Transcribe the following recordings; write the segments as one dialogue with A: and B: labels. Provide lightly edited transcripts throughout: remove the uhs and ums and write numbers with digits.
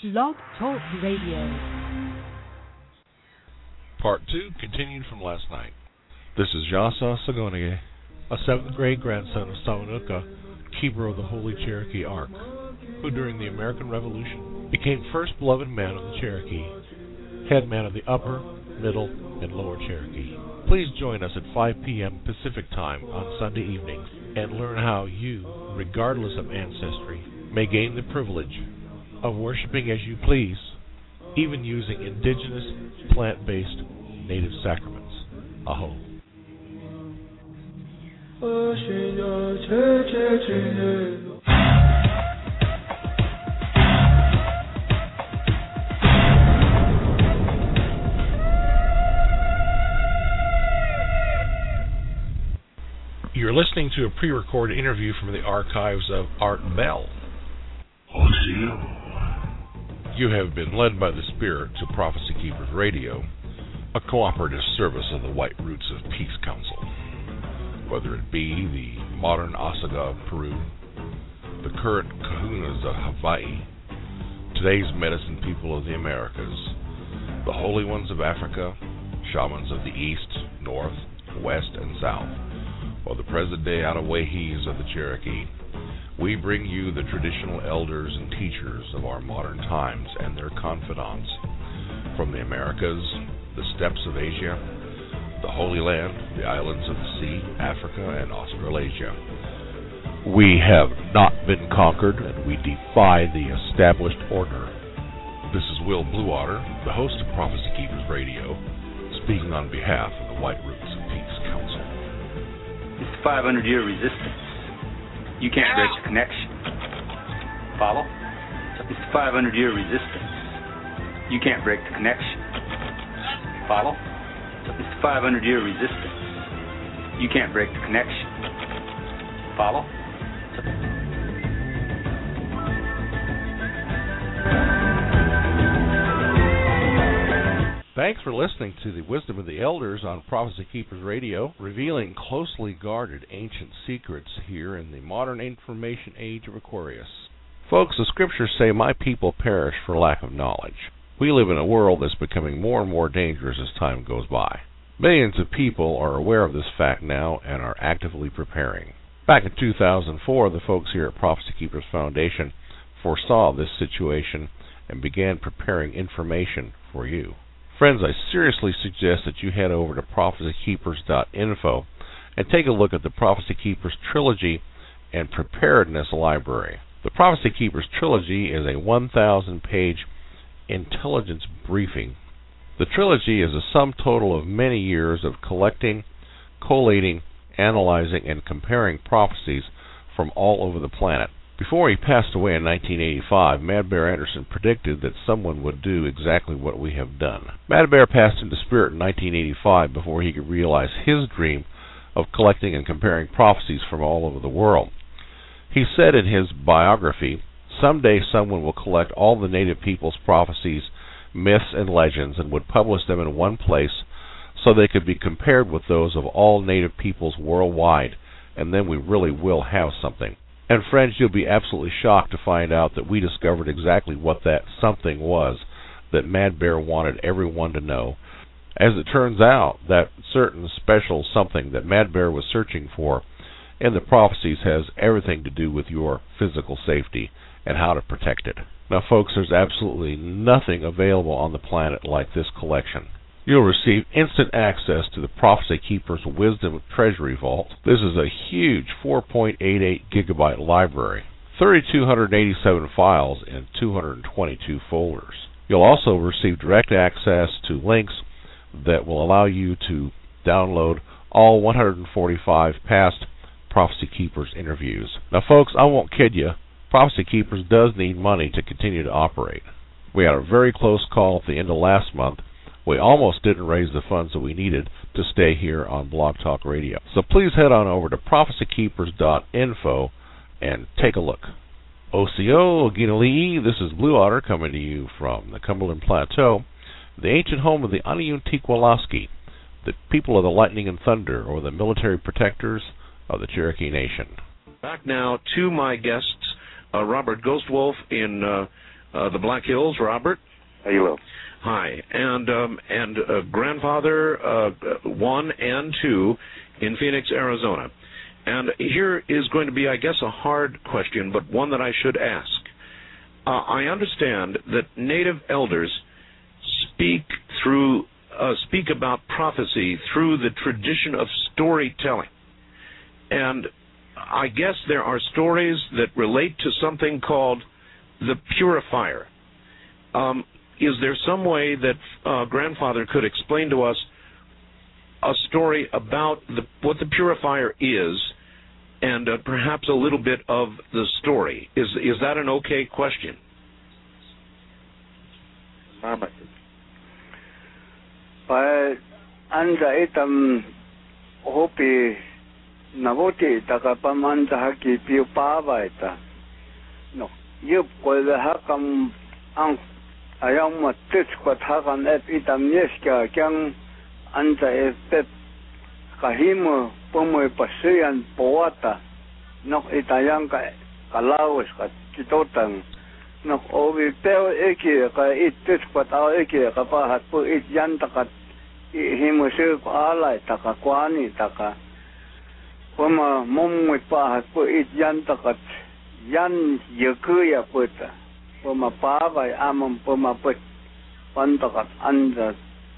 A: Blog Talk Radio.
B: Part 2 continued from last night. This is Jasa Sagonige, a 7th grade grandson of Samanuka, keeper of the Holy Cherokee Ark, who during the American Revolution became first beloved man of the Cherokee, head man of the Upper, Middle, and Lower Cherokee. Please join us at 5 p.m. Pacific Time on Sunday evenings and learn how you, regardless of ancestry, may gain the privilege of worshiping as you please, even using indigenous, plant-based, native sacraments. Aho. You're listening to a pre-recorded interview from the archives of Art Bell. You have been led by the Spirit to Prophecy Keepers Radio, a cooperative service of the White Roots of Peace Council. Whether it be the modern Osaga of Peru, the current Kahunas of Hawaii, today's medicine people of the Americas, the holy ones of Africa, shamans of the East, North, West, and South, or the present-day Anawahis of the Cherokee, we bring you the traditional elders and teachers of our modern times and their confidants from the Americas, the steppes of Asia, the Holy Land, the islands of the sea, Africa, and Australasia. We have not been conquered, and we defy the established order. This is Will Bluewater, the host of Prophecy Keepers Radio, speaking on behalf of the White Roots of Peace Council.
C: It's the 500-year resistance. You can't break the connection. Follow? It's the 500-year resistance. You can't break the connection. Follow? It's the 500-year resistance. You can't break the connection. Follow?
B: Thanks for listening to the Wisdom of the Elders on Prophecy Keepers Radio, revealing closely guarded ancient secrets here in the modern information age of Aquarius. Folks, the scriptures say, "My people perish for lack of knowledge." We live in a world that's becoming more and more dangerous as time goes by. Millions of people are aware of this fact now and are actively preparing. Back in 2004, the folks here at Prophecy Keepers Foundation foresaw this situation and began preparing information for you. Friends, I seriously suggest that you head over to prophecykeepers.info and take a look at the Prophecy Keepers Trilogy and Preparedness Library. The Prophecy Keepers Trilogy is a 1,000-page intelligence briefing. The trilogy is a sum total of many years of collecting, collating, analyzing, and comparing prophecies from all over the planet. Before he passed away in 1985, Mad Bear Anderson predicted that someone would do exactly what we have done. Mad Bear passed into spirit in 1985 before he could realize his dream of collecting and comparing prophecies from all over the world. He said in his biography, "Someday someone will collect all the native people's prophecies, myths, and legends and would publish them in one place so they could be compared with those of all native peoples worldwide, and then we really will have something." And friends, you'll be absolutely shocked to find out that we discovered exactly what that something was that Mad Bear wanted everyone to know. As it turns out, that certain special something that Mad Bear was searching for in the prophecies has everything to do with your physical safety and how to protect it. Now, folks, there's absolutely nothing available on the planet like this collection. You'll receive instant access to the Prophecy Keepers Wisdom Treasury Vault. This is a huge 4.88 gigabyte library, 3,287 files in 222 folders. You'll also receive direct access to links that will allow you to download all 145 past Prophecy Keepers interviews. Now, folks, I won't kid you. Prophecy Keepers does need money to continue to operate. We had a very close call at the end of last month. We almost didn't raise the funds that we needed to stay here on Blog Talk Radio. So please head on over to prophecykeepers.info and take a look. Osio Ginali'i, this is Blue Otter coming to you from the Cumberland Plateau, the ancient home of the Aniuntiqualaski, the people of the lightning and thunder, or the military protectors of the Cherokee Nation.
D: Back now to my guests, Robert Ghostwolf in the Black Hills, Robert.
E: Hello.
D: Hi, and grandfather 1 and 2 in Phoenix, Arizona. And here is going to be, I guess, a hard question, but one that I should ask. I understand that Native elders speak about prophecy through the tradition of storytelling. And I guess there are stories that relate to something called the purifier. Is there some way that grandfather could explain to us a story about what the purifier is, and perhaps a little bit of the story? Is that an okay question?
E: Mama.
F: Pa anda itam hopi navoti taka pamanda haki piu pava ita. No, yup ko hakam ang ayam matis ko hakan ep itam yeska kyang anda ep kahimo pomoy pasian poata. No itayang ka kalawes ka kitotang. No ovi peo eki ka itis ko tao eki ka pahat po it yan takat himo sir ko alay taka kwani taka poma momwe pahat po it yan takat yan yekuya puta poma pavay amam poma put pantakat anda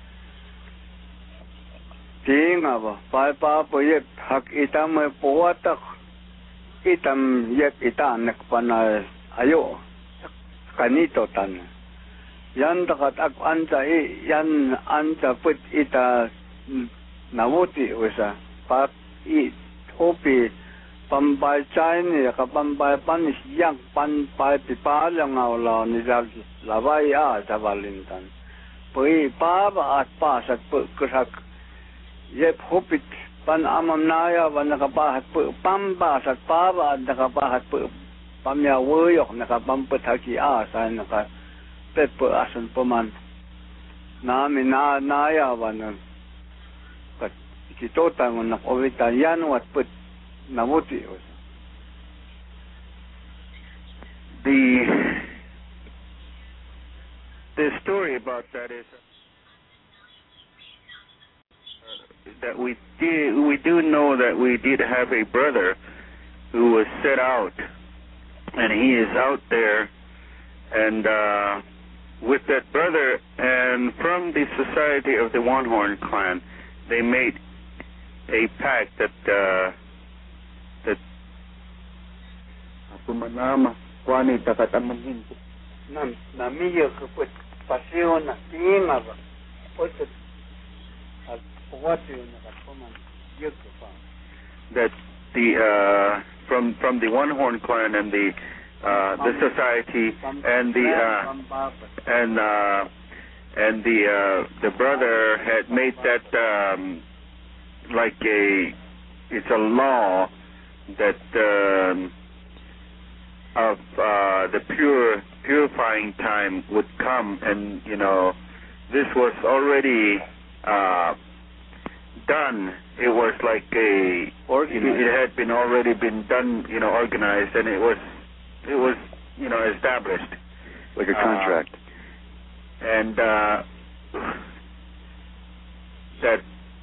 F: tinga ba pa po yep hak itam poatak itam yep itanak pana ayo kanito tan yan takat ak anta yan anta put ita nawuti usa pa i hopi pambay China ka pambay panis yang pambay pipalang awla ni laway sa Valentan pui paba at pasat pu kusak yep hopit pan amam naya wan nakapahat pu pambasat paba at nakapahat pu pamya woyok nakapamput haki sa naka pepo asan paman nami naya wan kat kitota ngon nakowita yan wat put namuti.
E: The story about that is that we do know that we did have a brother who was set out, and he is out there, and with that brother, and from the society of the One Horn clan, they made a pact that
F: Pumanama kwani takatamanhin na miyo kaput pasyon na tinga ba otot at pawati na kapaman yuk pa
E: that the from the One Horn clan and the society and the brother had made that like it's a law that of the purifying time would come, and this was already done. It was like it had been already been done, organized, and it was established
F: like a contract.
E: And that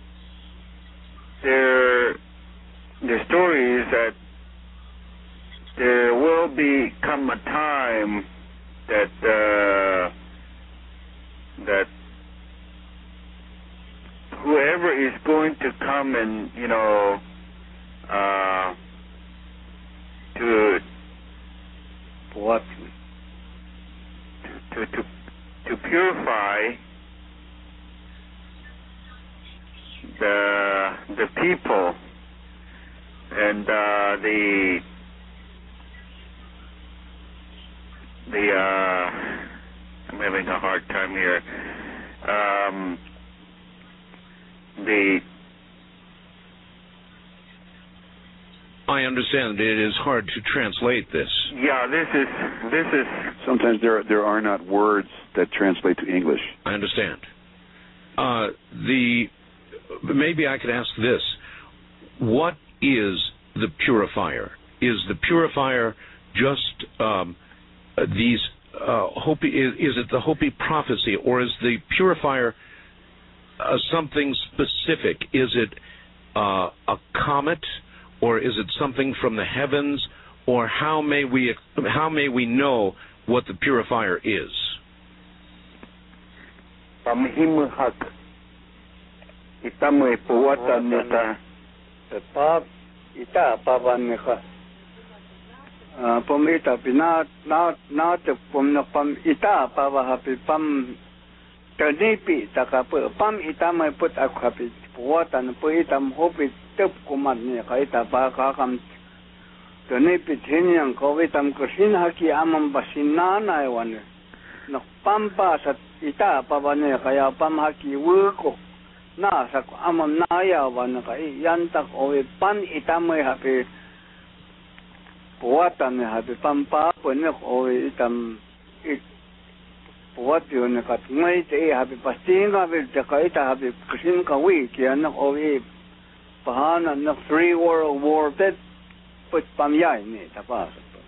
E: the story is that there will become a time that whoever is going to come and to purify the people and I'm having a hard time here.
D: I understand it is hard to translate this.
E: Yeah, this is.
G: Sometimes there are not words that translate to English.
D: I understand. Maybe I could ask this: what is the purifier? Is the purifier just these Hopi? Is it the Hopi prophecy, or is the purifier something specific? Is it a comet, or is it something from the heavens, or how may we know what the purifier is?
E: Pamhimhak itame puwatan nita
F: pap ita pavaneka pomita pinat na te pomna pam ita pavahapi pam ternipi takapu pam ita mai put akhapi puwatan puitam hopi tep kumat ni kaita pa kakam ternipi thinyang kovitam kusin haki amam basinana ewan nak pampa sat ita pavane kaya pam haki wuko na sak amam naya wan kai yantak owe pan ita mai hapi puwatan hapi pampa punek owe itam puwat yun kat ngai te hapi pastinga bil jakaita hapi kusin kawi kianak owe pahana nak 3 World War pet put pamyay ni tapas.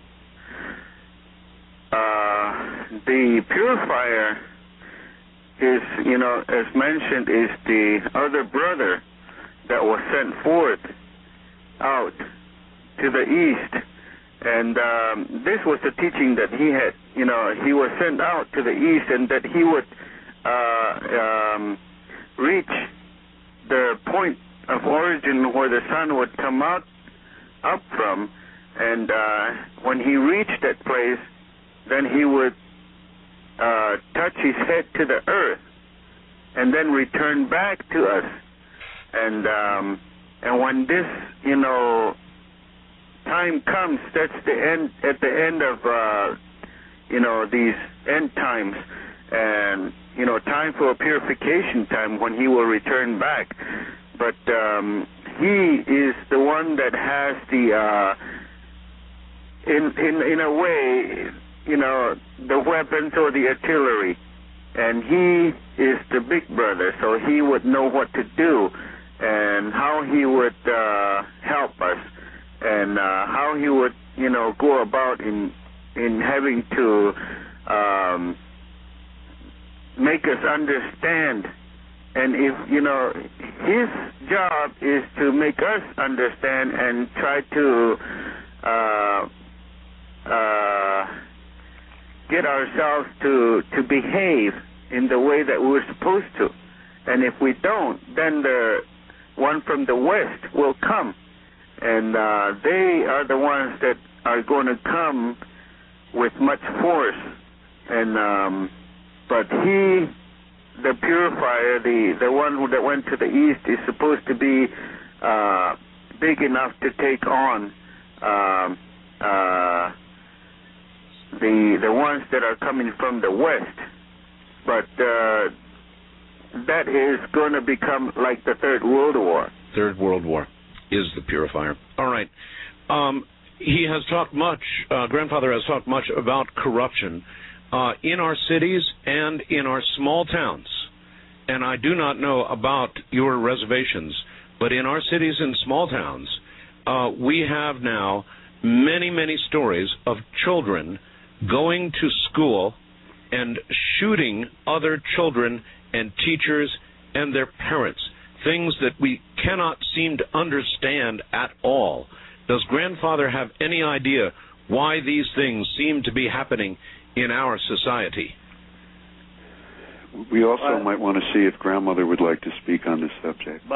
E: The purifier is, as mentioned, is the other brother that was sent forth out to the east. And this was the teaching that he had. He was sent out to the east, and that he would reach the point of origin where the sun would come up from. And when he reached that place, then he would touch his head to the earth and then return back to us. And when this, time comes, that's the end, at the end of, these end times, and, time for a purification time when he will return back. But he is the one that has the, in a way, the weapons or the artillery, and he is the big brother, so he would know what to do and how he would help us, and how he would, go about in having to make us understand. And if, his job is to make us understand and try to get ourselves to behave in the way that we're supposed to. And if we don't, then the one from the west will come. And they are the ones that are going to come with much force. And but he, the purifier, the one that went to the east, is supposed to be big enough to take on the ones that are coming from the west. But that is going to become like the Third World War.
D: Third World War is the purifier. All right. He has talked much, Grandfather has talked much about corruption in our cities and in our small towns. And I do not know about your reservations, but in our cities and small towns, we have now many, many stories of children going to school and shooting other children and teachers and their parents, things that we cannot seem to understand at all. Does Grandfather have any idea why these things seem to be happening in our society?
G: We also might want to see if Grandmother would like to speak on this subject.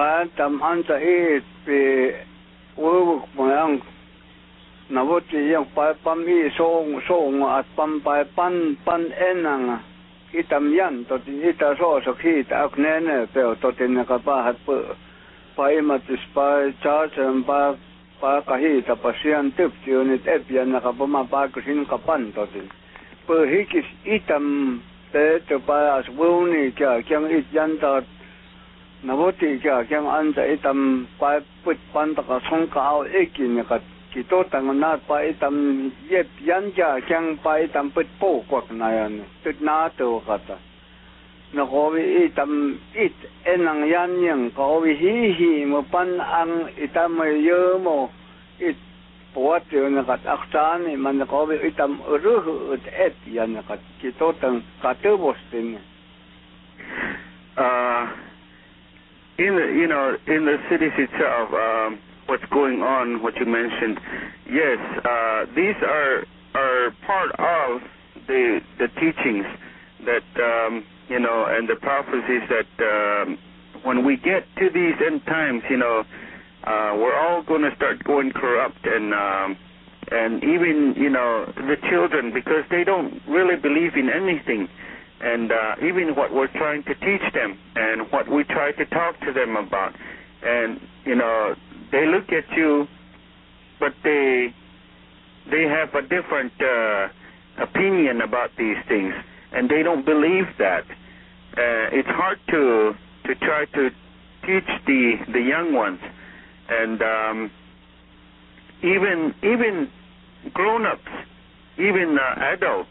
F: Nabuti yang pam I song at pam pan enang itam yan totin ita so sakit aknene pero totin nakapahat po paimatis pa charge and pa kahita pasian tip unit epian nakapama pa kusin kapan totin po hikis itam te pa as wuni kya kyang it yanta nabuti kya kyang anta itam pa put panta ka song ka ekin nakat kito tangunat pa itam yep yanja kyang pa itam put po kwak na yan tut na to kata nakowi itam it enang yan yang kawi hihi mo pan ang itam yo mo it puat yun kat aksani man ko itam ruh et yan kat kito tang katubos din.
E: In the cities itself, what's going on, what you mentioned, yes, these are part of the teachings that and the prophecies that when we get to these end times, we're all going to start going corrupt, and even the children, because they don't really believe in anything. And even what we're trying to teach them and what we try to talk to them about. And, they look at you, but they have a different opinion about these things, and they don't believe that. It's hard to try to teach the young ones. And even grown-ups, even adults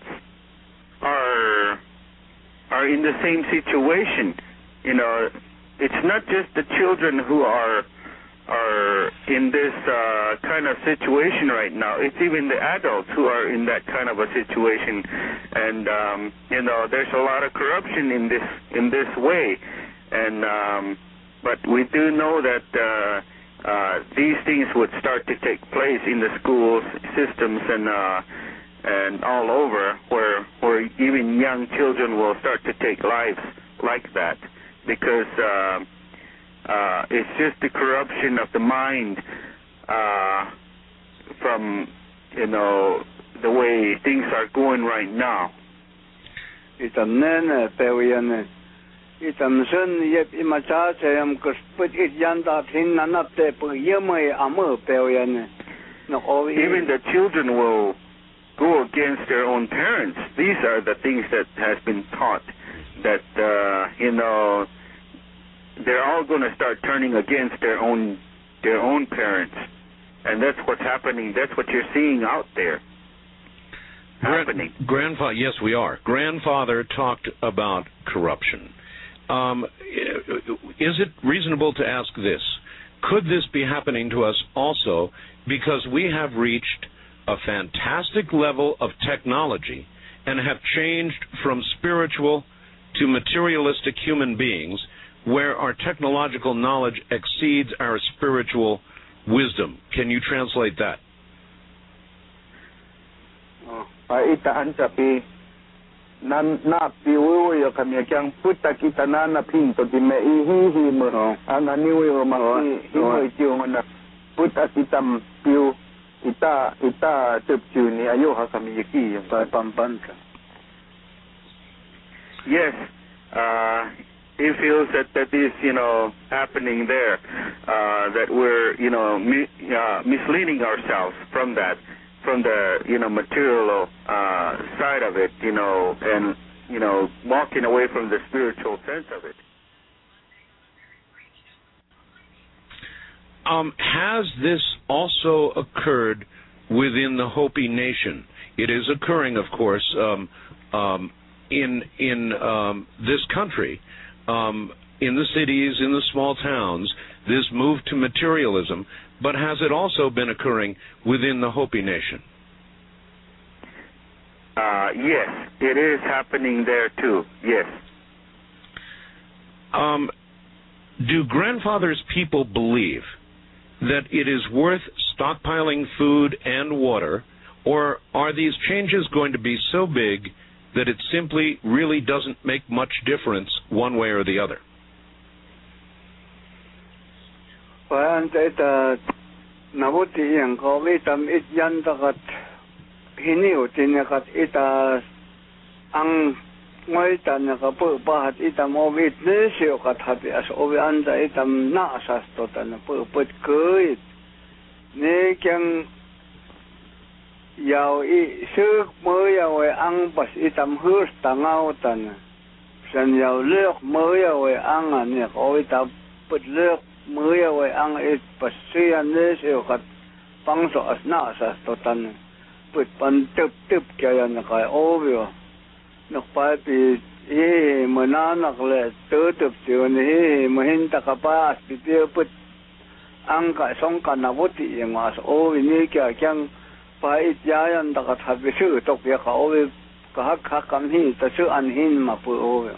E: are in the same situation. It's not just the children who are in this kind of situation right now. It's even the adults who are in that kind of a situation. And there's a lot of corruption in this way. And but we do know that these things would start to take place in the school systems and all over, where even young children will start to take lives like that, because it's just the corruption of the mind from the way things are going right now.
F: Itam nene pewiane, itam sun yep imacha sayam kusput it yanda thin nanap te pu yemay amu pewiane.
E: Even the children will go against their own parents. These are the things that has been taught, that they're all going to start turning against their own parents, and that's what's happening. That's what you're seeing out there happening.
D: Grandfather, yes, we are. Grandfather talked about corruption. Is it reasonable to ask this? Could this be happening to us also because we have reached a fantastic level of technology and have changed from spiritual to materialistic human beings, where our technological knowledge exceeds our spiritual wisdom? Can you translate that?
H: nan na piwo yo kamya kyang puta kita na ping to di me hi mo ana ni wo ma hi mo ti na puta kita piu ita tepchu ni ayo ha kamya ki pa pampan.
E: Yes, he feels that is happening there, that we're misleading ourselves from that. From the material side of it, and walking away from the spiritual sense of it.
D: Has this also occurred within the Hopi Nation? It is occurring, of course, in this country, in the cities, in the small towns. This move to materialism. But has it also been occurring within the Hopi Nation?
E: Yes, it is happening there too, yes.
D: Do Grandfather's people believe that it is worth stockpiling food and water, or are these changes going to be so big that it simply really doesn't make much difference one way or the other?
F: Well, that nabuti yang ko itam ityan takat hiniu tinakat ita ang ngoitan nakapu pahat itam obit nesyo kat hati as obi anda itam naasas totan pu put kuit ne kyang yao I suk mo yao ang pas itam hus tangau tan san yao lek mo yao ang ne ko itam put lek mới rồi ăn ít bớt xuyên đấy siêu khát phăng sọ nã sa totan bớt pan tấp cái anh cái ô biểu nó phải bị mà nó nặc lệ tớ tấp siêu này mà hiện ta cái pa bị tiêu bớt angka songkan nabuti yang mas owi ni kya kyang pahit yayan dakat habisu tok ya ka owi kahak hakam hi tasu anhin mapu owi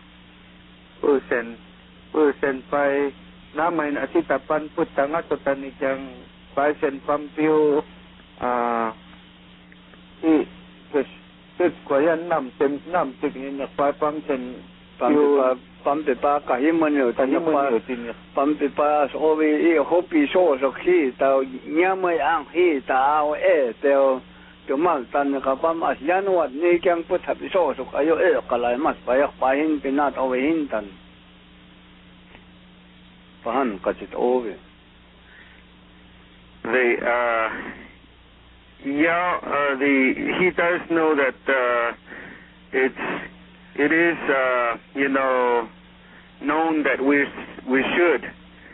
F: persen pai namain asitapan putangat totan ikyang paisen pampiu i kes kwayan nam tik ni nakpa pamsen pampipa kahiman yo tanapa pampipa ovi i hopi so ki ta nyamai ang hi ta ao teo tumal tan ka pam asyan wat ni kyang put hapi so ayo kalai mas payak pahin pinat ovehin tan pahan kachit ovi he does know that it is known that we should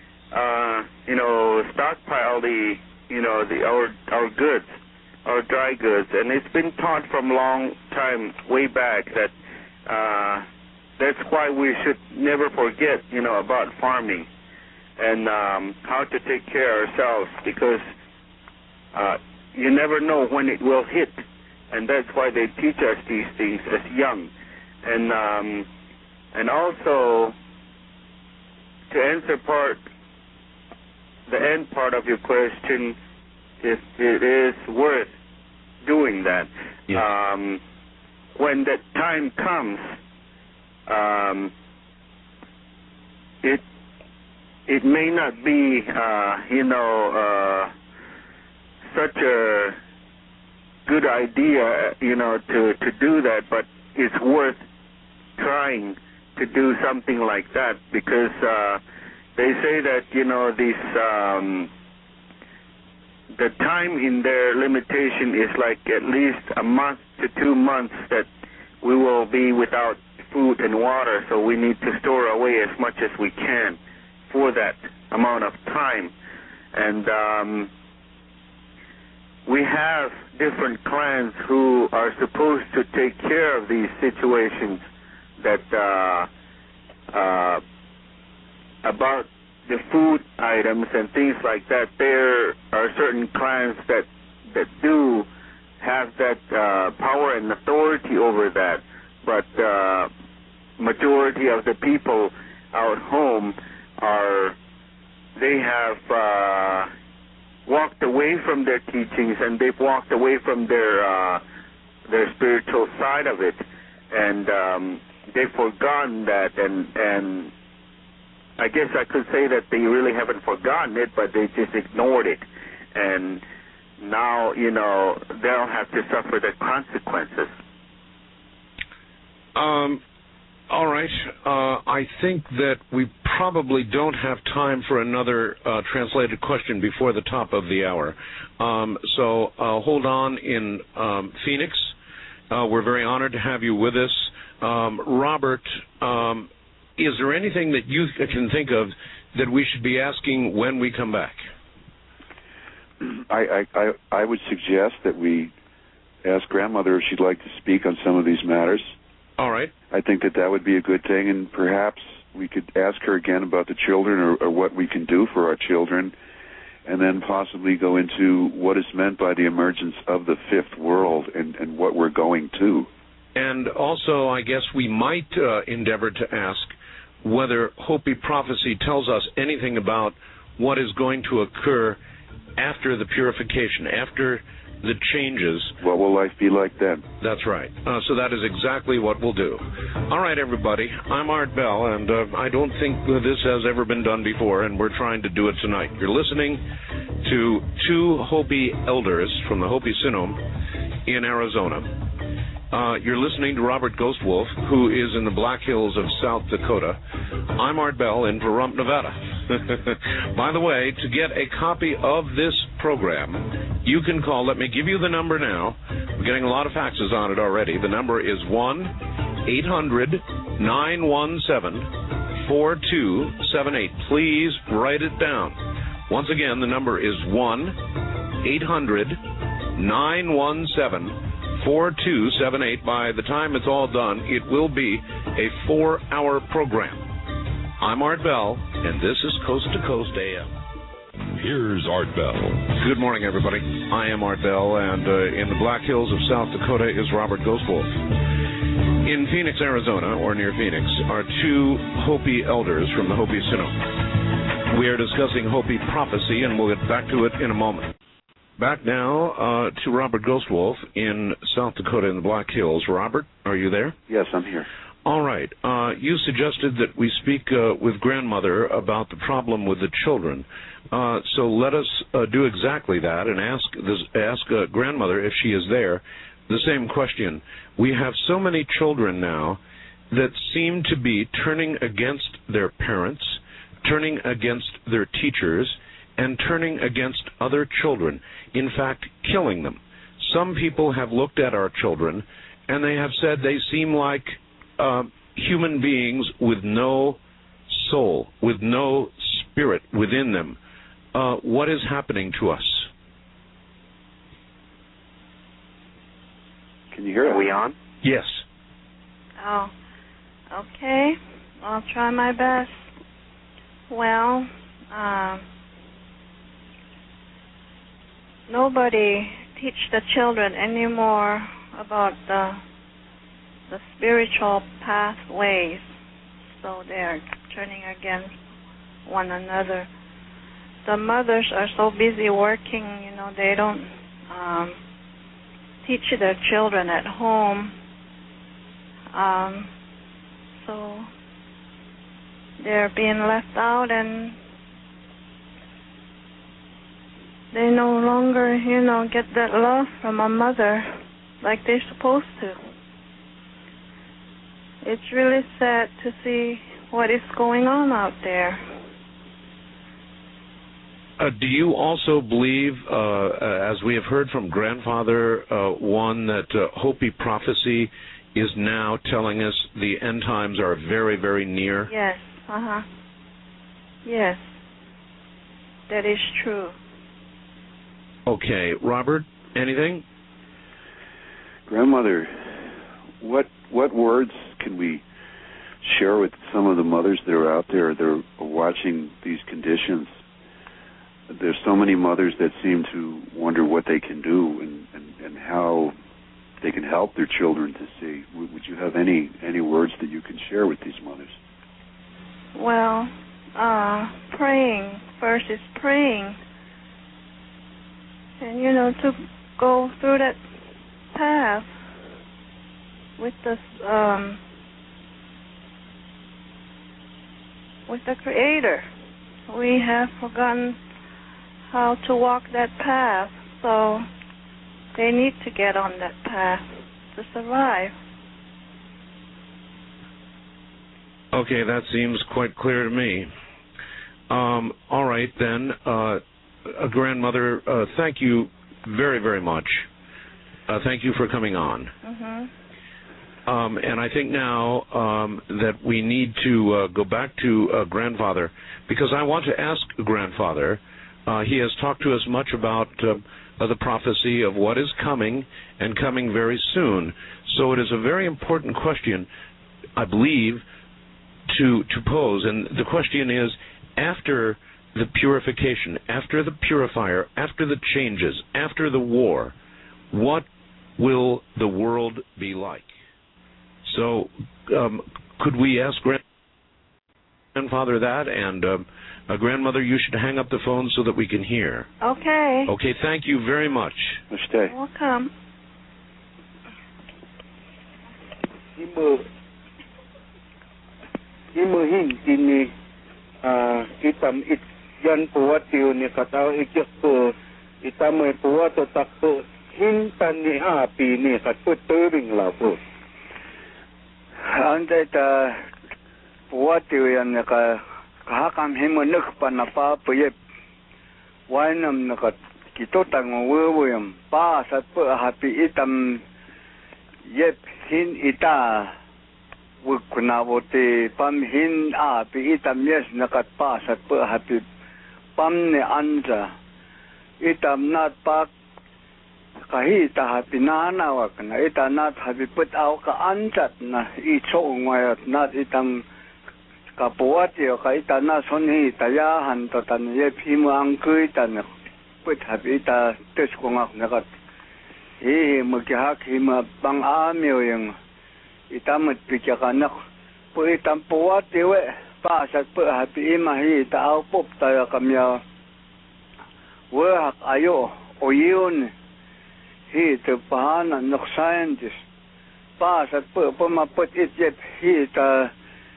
F: stockpile our goods, our dry goods, and it's been taught from long time way back that that's why we should never forget about farming and how to take care of ourselves, because you never know when it will hit, and that's why they teach us these things as young. And also to answer the end part of your question, if it is worth doing that. Yes. When that time comes, it may not be such a good idea to do that, but it's worth trying to do something like that, because they say that the time in their limitation is like at least a month to 2 months that we will be without food and water, so we need to store away as much as we can for that amount of time. And we have different clans who are supposed to take care of these situations that about the food items and things like that. There are certain clans that do have that power and authority over that, but majority of the people out home they have walked away from their teachings, and they've walked away from their spiritual side of it, and they've forgotten that, and I guess I could say that they really haven't forgotten it, but they just ignored it, and now they'll have to suffer the consequences.
D: All right. I think that we probably don't have time for another translated question before the top of the hour. So hold on in Phoenix. We're very honored to have you with us. Robert, is there anything that you can think of that we should be asking when we come back?
G: I would suggest that we ask Grandmother if she'd like to speak on some of these matters.
D: All right.
G: I think that would be a good thing, and perhaps we could ask her again about the children or what we can do for our children, and then possibly go into what is meant by the emergence of the fifth world and what we're going to.
D: And also, I guess we might endeavor to ask whether Hopi prophecy tells us anything about what is going to occur after the purification, after the changes.
G: What will life be like then?
D: That's right. So that is exactly what we'll do. All right, everybody. I'm Art Bell, and I don't think this has ever been done before, and we're trying to do it tonight. You're listening to two Hopi elders from the Hopi Sinum in Arizona. You're listening to Robert Ghostwolf, who is in the Black Hills of South Dakota. I'm Art Bell in Pahrump, Nevada. By the way, to get a copy of this program, you can call. Let me give you the number now. We're getting a lot of faxes on it already. The number is 1-800-917-4278. Please write it down. Once again, the number is 1-800-917-4278. By the time it's all done, it will be a 4-hour program. I'm Art Bell, and this is Coast to Coast AM.
I: Here's Art Bell.
D: Good morning, everybody. I am Art Bell, and in the Black Hills of South Dakota is Robert Ghostwolf. In Phoenix, Arizona, or near Phoenix, are two Hopi elders from the Hopi Synod. We are discussing Hopi prophecy, and we'll get back to it in a moment. Back now to Robert Ghostwolf in South Dakota in the Black Hills. Robert, are you there?
G: Yes, I'm here.
D: All right. You suggested that we speak with grandmother about the problem with the children. So let us do exactly that and ask grandmother, if she is there, the same question. We have so many children now that seem to be turning against their parents, turning against their teachers, and turning against other children, in fact, killing them. Some people have looked at our children, and they have said they seem like human beings with no soul, with no spirit within them. What is happening to us?
G: Can you hear us?
E: Are we on?
D: Yes.
J: Oh, okay. I'll try my best. Well, nobody teach the children anymore about the spiritual pathways, so they're turning against one another. The mothers are so busy working, they don't teach their children at home. So they're being left out, and they no longer, get that love from a mother like they're supposed to. It's really sad to see what is going on out there.
D: Do you also believe, as we have heard from Grandfather One, that Hopi prophecy is now telling us the end times are very, very near?
J: Yes, Yes, that is true.
D: Okay, Robert, anything?
G: Grandmother, what words can we share with some of the mothers that are out there that are watching these conditions? There's so many mothers that seem to wonder what they can do and how they can help their children to see. Would you have any words that you can share with these mothers?
J: Well, praying. First is praying. And, to go through that path with the Creator. We have forgotten how to walk that path, so they need to get on that path to survive.
D: Okay, that seems quite clear to me. All right, then, grandmother, thank you very, very much. Thank you for coming on. And I think now that we need to go back to grandfather, because I want to ask grandfather. He has talked to us much about the prophecy of what is coming and coming very soon. So it is a very important question, I believe, to pose. And the question is, after the purification, after the purifier, after the changes, after the war, what will the world be like? So could we ask grandfather that? And grandmother, you should hang up the phone so that we can hear.
J: Okay.
D: Okay, thank you very much.
G: Namaste.
J: Welcome.
H: Imuhin kini itam it yan puwa tiyo ni kataw ikyak po itamay puwa to takpo hintan ni api ni katpo turing la po.
F: Ante ta puwa tiyo yan ka kahakam himo nukpa na pa puyep wainam nakat kito tango wewem pa sat po hapi itam yep hin ita wukkunavuti pam hin api itam yes nakat pa sat po hapi pam ne anja itam nat pa kahita hapi nanawak na ita nat hapi put au ka anjat na icho ngayat nat itam kapuat yo kaita na soni tayahan to tan ye pimu angkui tan put habita tes kongak nakat he magihak hima bang amyo yang itamut pikakanak pu itam puat yo pa sak pu habi imahi ta au pop ta kamya wahak ayo oyun he te pahana nok scientist pa sak pu pamaput it he ta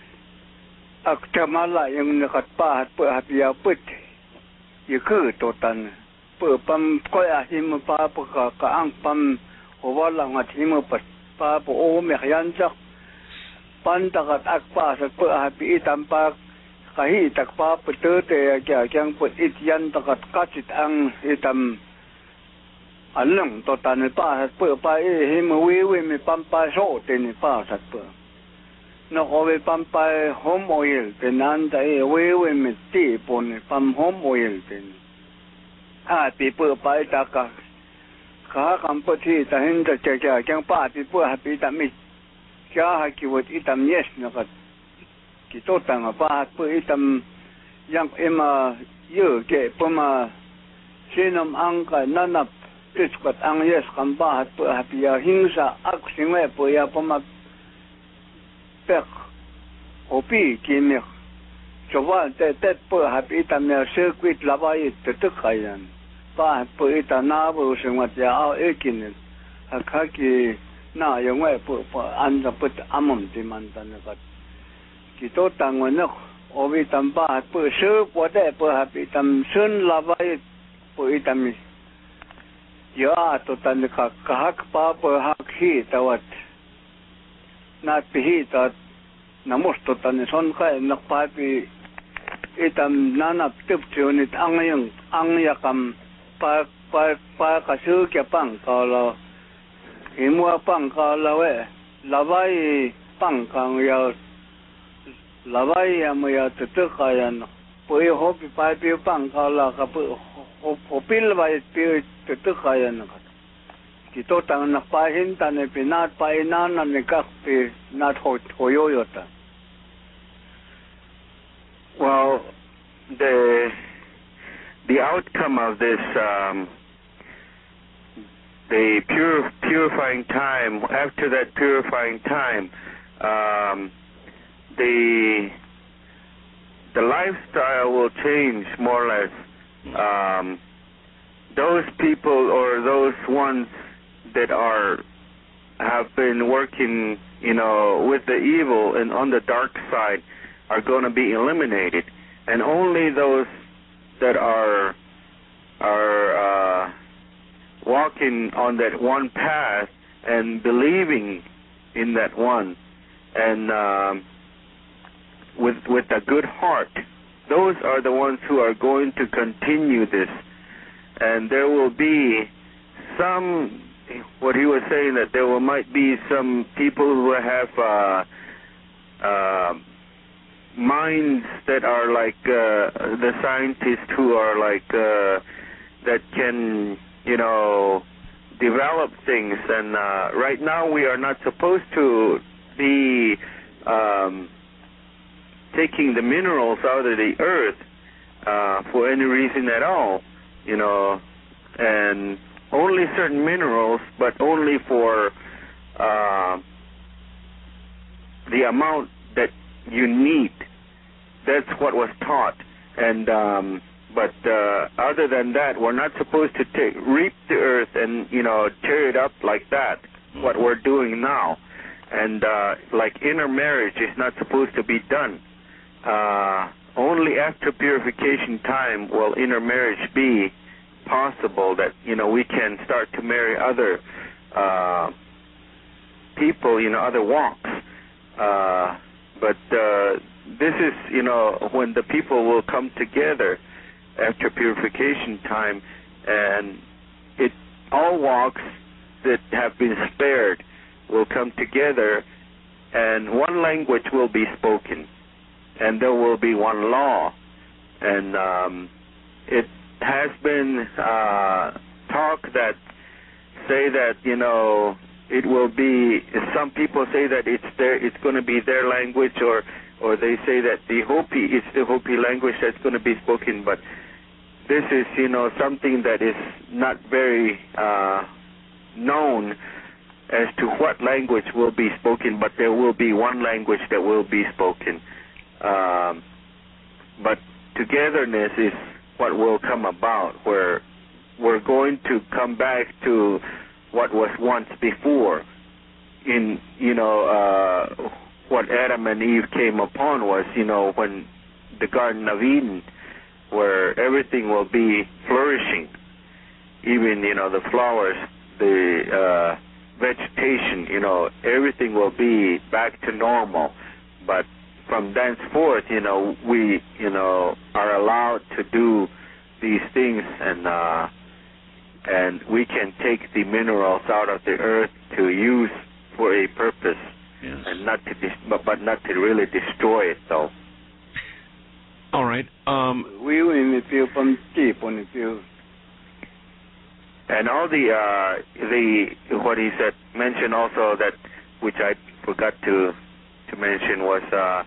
F: aktamala yang nakat pa pu habi ya put yeku totan pu pam koya him pa pu ka ang pam wala ngat him pa pu o me yanjak pantakat akpa sak pu habi itam pa kahi takpa petete kya kyang put ityan takat kachit ang itam alang totan pa pu pa him we me pampa so ten pa sak pu no ove pampa home oil tenanda we me ti pon pam home oil ten pi pu pa ta ka kam pu ti ta hin ta kya kyang pa pi pu happy ta mi kya ha ki wot itam yes na ka kita tang apa pu itam yang ema ye ke pama sinam angka nanap tiskat ang yes kam pa pu happy ya hingsa ak singwe pu ya pama pek opi kimi coba te pu happy itam ya circuit labai te kayan pa pu ita na bu singwat ya au ekin hakaki na yung pu anda put amom ti mantan ka kito tangwan obi tamba pu su pote pu happy tam sun labai pu itam ya to tan ka hak pa pu hak hi tawat na pi ta namos to tan son ka nak pa pi itam nanap tup tunit ang yakam pa ka su kya pang kala himwa pang kala we labai pang kang ya labai ya mo ya tutu kayan poi hopi pa pi pang kala ka pu hopil ba pi tutu kayan ka kito tang na pa hin tan e pinat pa inan na ne ka pi nat hoyo yota.
E: Well, the outcome of this the purifying time, after that purifying time, the lifestyle will change more or less. Those people or those ones that have been working, with the evil and on the dark side are going to be eliminated, and only those that are walking on that one path and believing in that one, and with a good heart, those are the ones who are going to continue this. And there will be some, what he was saying, that there might be some people who have minds that are like the scientists who are like that can develop things, and right now we are not supposed to be taking the minerals out of the earth for any reason at all, and only certain minerals, but only for the amount that you need. That's what was taught, and but other than that, we're not supposed to reap the earth and tear it up like that. What we're doing now, and like intermarriage is not supposed to be done. Only after purification time will intermarriage be possible. That we can start to marry other people, other walks. But this is, when the people will come together after purification time, and all walks that have been spared will come together, and one language will be spoken, and there will be one law. And it has been talk that say that it will be. Some people say that it's going to be their language, or they say that the Hopi, it's the Hopi language that's going to be spoken, but this is, something that is not very known as to what language will be spoken, but there will be one language that will be spoken. But togetherness is what will come about, where we're going to come back to what was once before. In, what Adam and Eve came upon was, when the Garden of Eden, where everything will be flourishing, even, the flowers, the vegetation, everything will be back to normal. But from thenceforth, we, are allowed to do these things, and we can take the minerals out of the earth to use for a purpose,
D: yes,
E: and not to but not to really destroy it, though.
D: All right.
E: And all the what he said mentioned also, that which I forgot to mention, was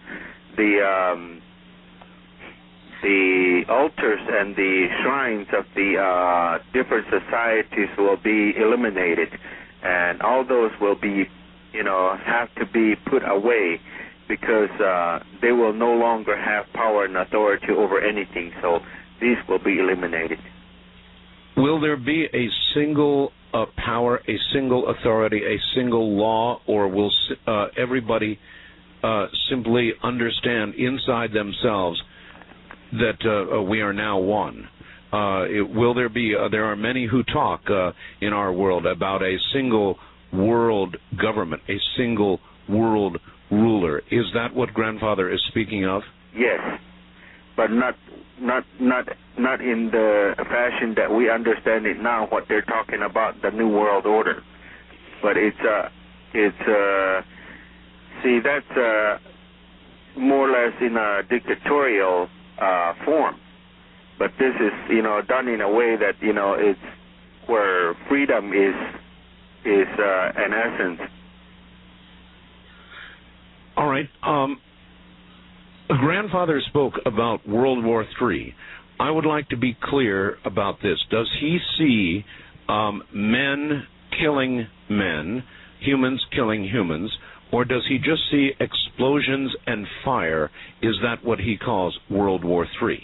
E: the altars and the shrines of the different societies will be eliminated, and all those will be, have to be put away, because they will no longer have power and authority over anything. So these will be eliminated.
D: Will there be a single power, a single authority, a single law, or will everybody simply understand inside themselves that we are now one? Will there be? There are many who talk in our world about a single world government, a single world ruler. Is that what Grandfather is speaking of?
E: Yes, but not in the fashion that we understand it now. What they're talking about, the New World Order. But see, that's more or less in a dictatorial form. But this is, done in a way that, it's where freedom is an essence.
D: All right. Grandfather spoke about World War III. I would like to be clear about this. Does he see men killing men, humans killing humans, or does he just see explosions and fire? Is that what he calls World War III?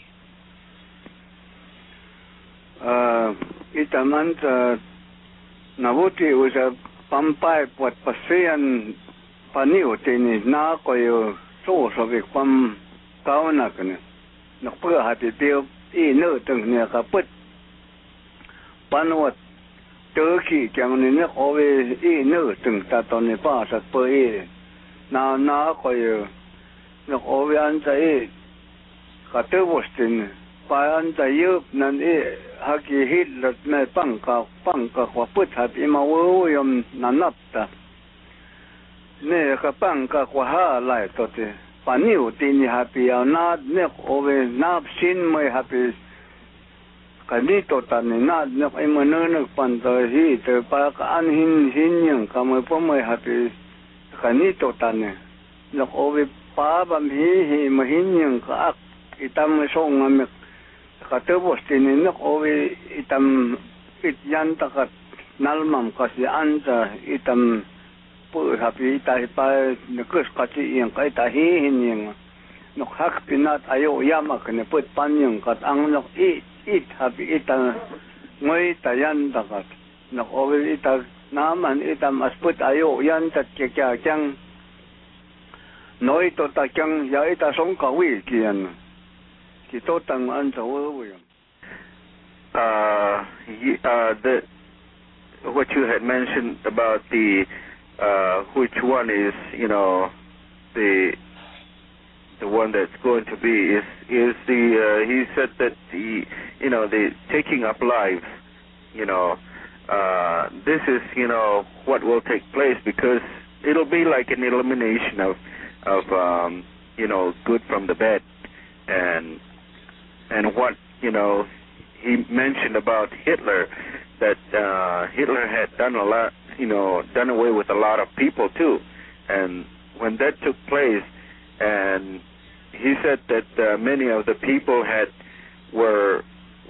F: Itamanta nabuti usa pampai puat pasian paniu tini na koyo so sobi pam kauna kene nakpua hati teo I no tung ne kaput panwat turkey kyang ni ne ove I no tung ta ton ne pa sat po I na koyo nak ove an sai ka te bostin pa an sai yup nan haki hit lat me pangka kwa put hat I ma wo yom nanapta ne ka pangka kwa ha lai tote paniu tini happy na ne ove nap sin me happy kanito tani na ne I manana pan to hi te pa ka an hin yang ka me po me happy kanito tani ne ove pa bam hi ma hin yang ka itam song me ka te bostini ne ove itam it yan ta ka nalmam ka si anta itam pu happy tai pa ne kus ka chi yang kai ta hi hin yang no hak pinat ayo yama ka ne put pan yang ka ang no it happy ita ngoi ta yan ta ka no ove ita naman ita mas put ayo yan ta kya kyang noi to ta kyang ya ita song ka wi kian ki to tang an so wi
E: the what you had mentioned about the which one is, the one that's going to be is the he said that the taking up lives, this is, what will take place, because it'll be like an elimination of good from the bad, and what, he mentioned about Hitler, that Hitler had done a lot, done away with a lot of people too. And when that took place, and he said that many of the people were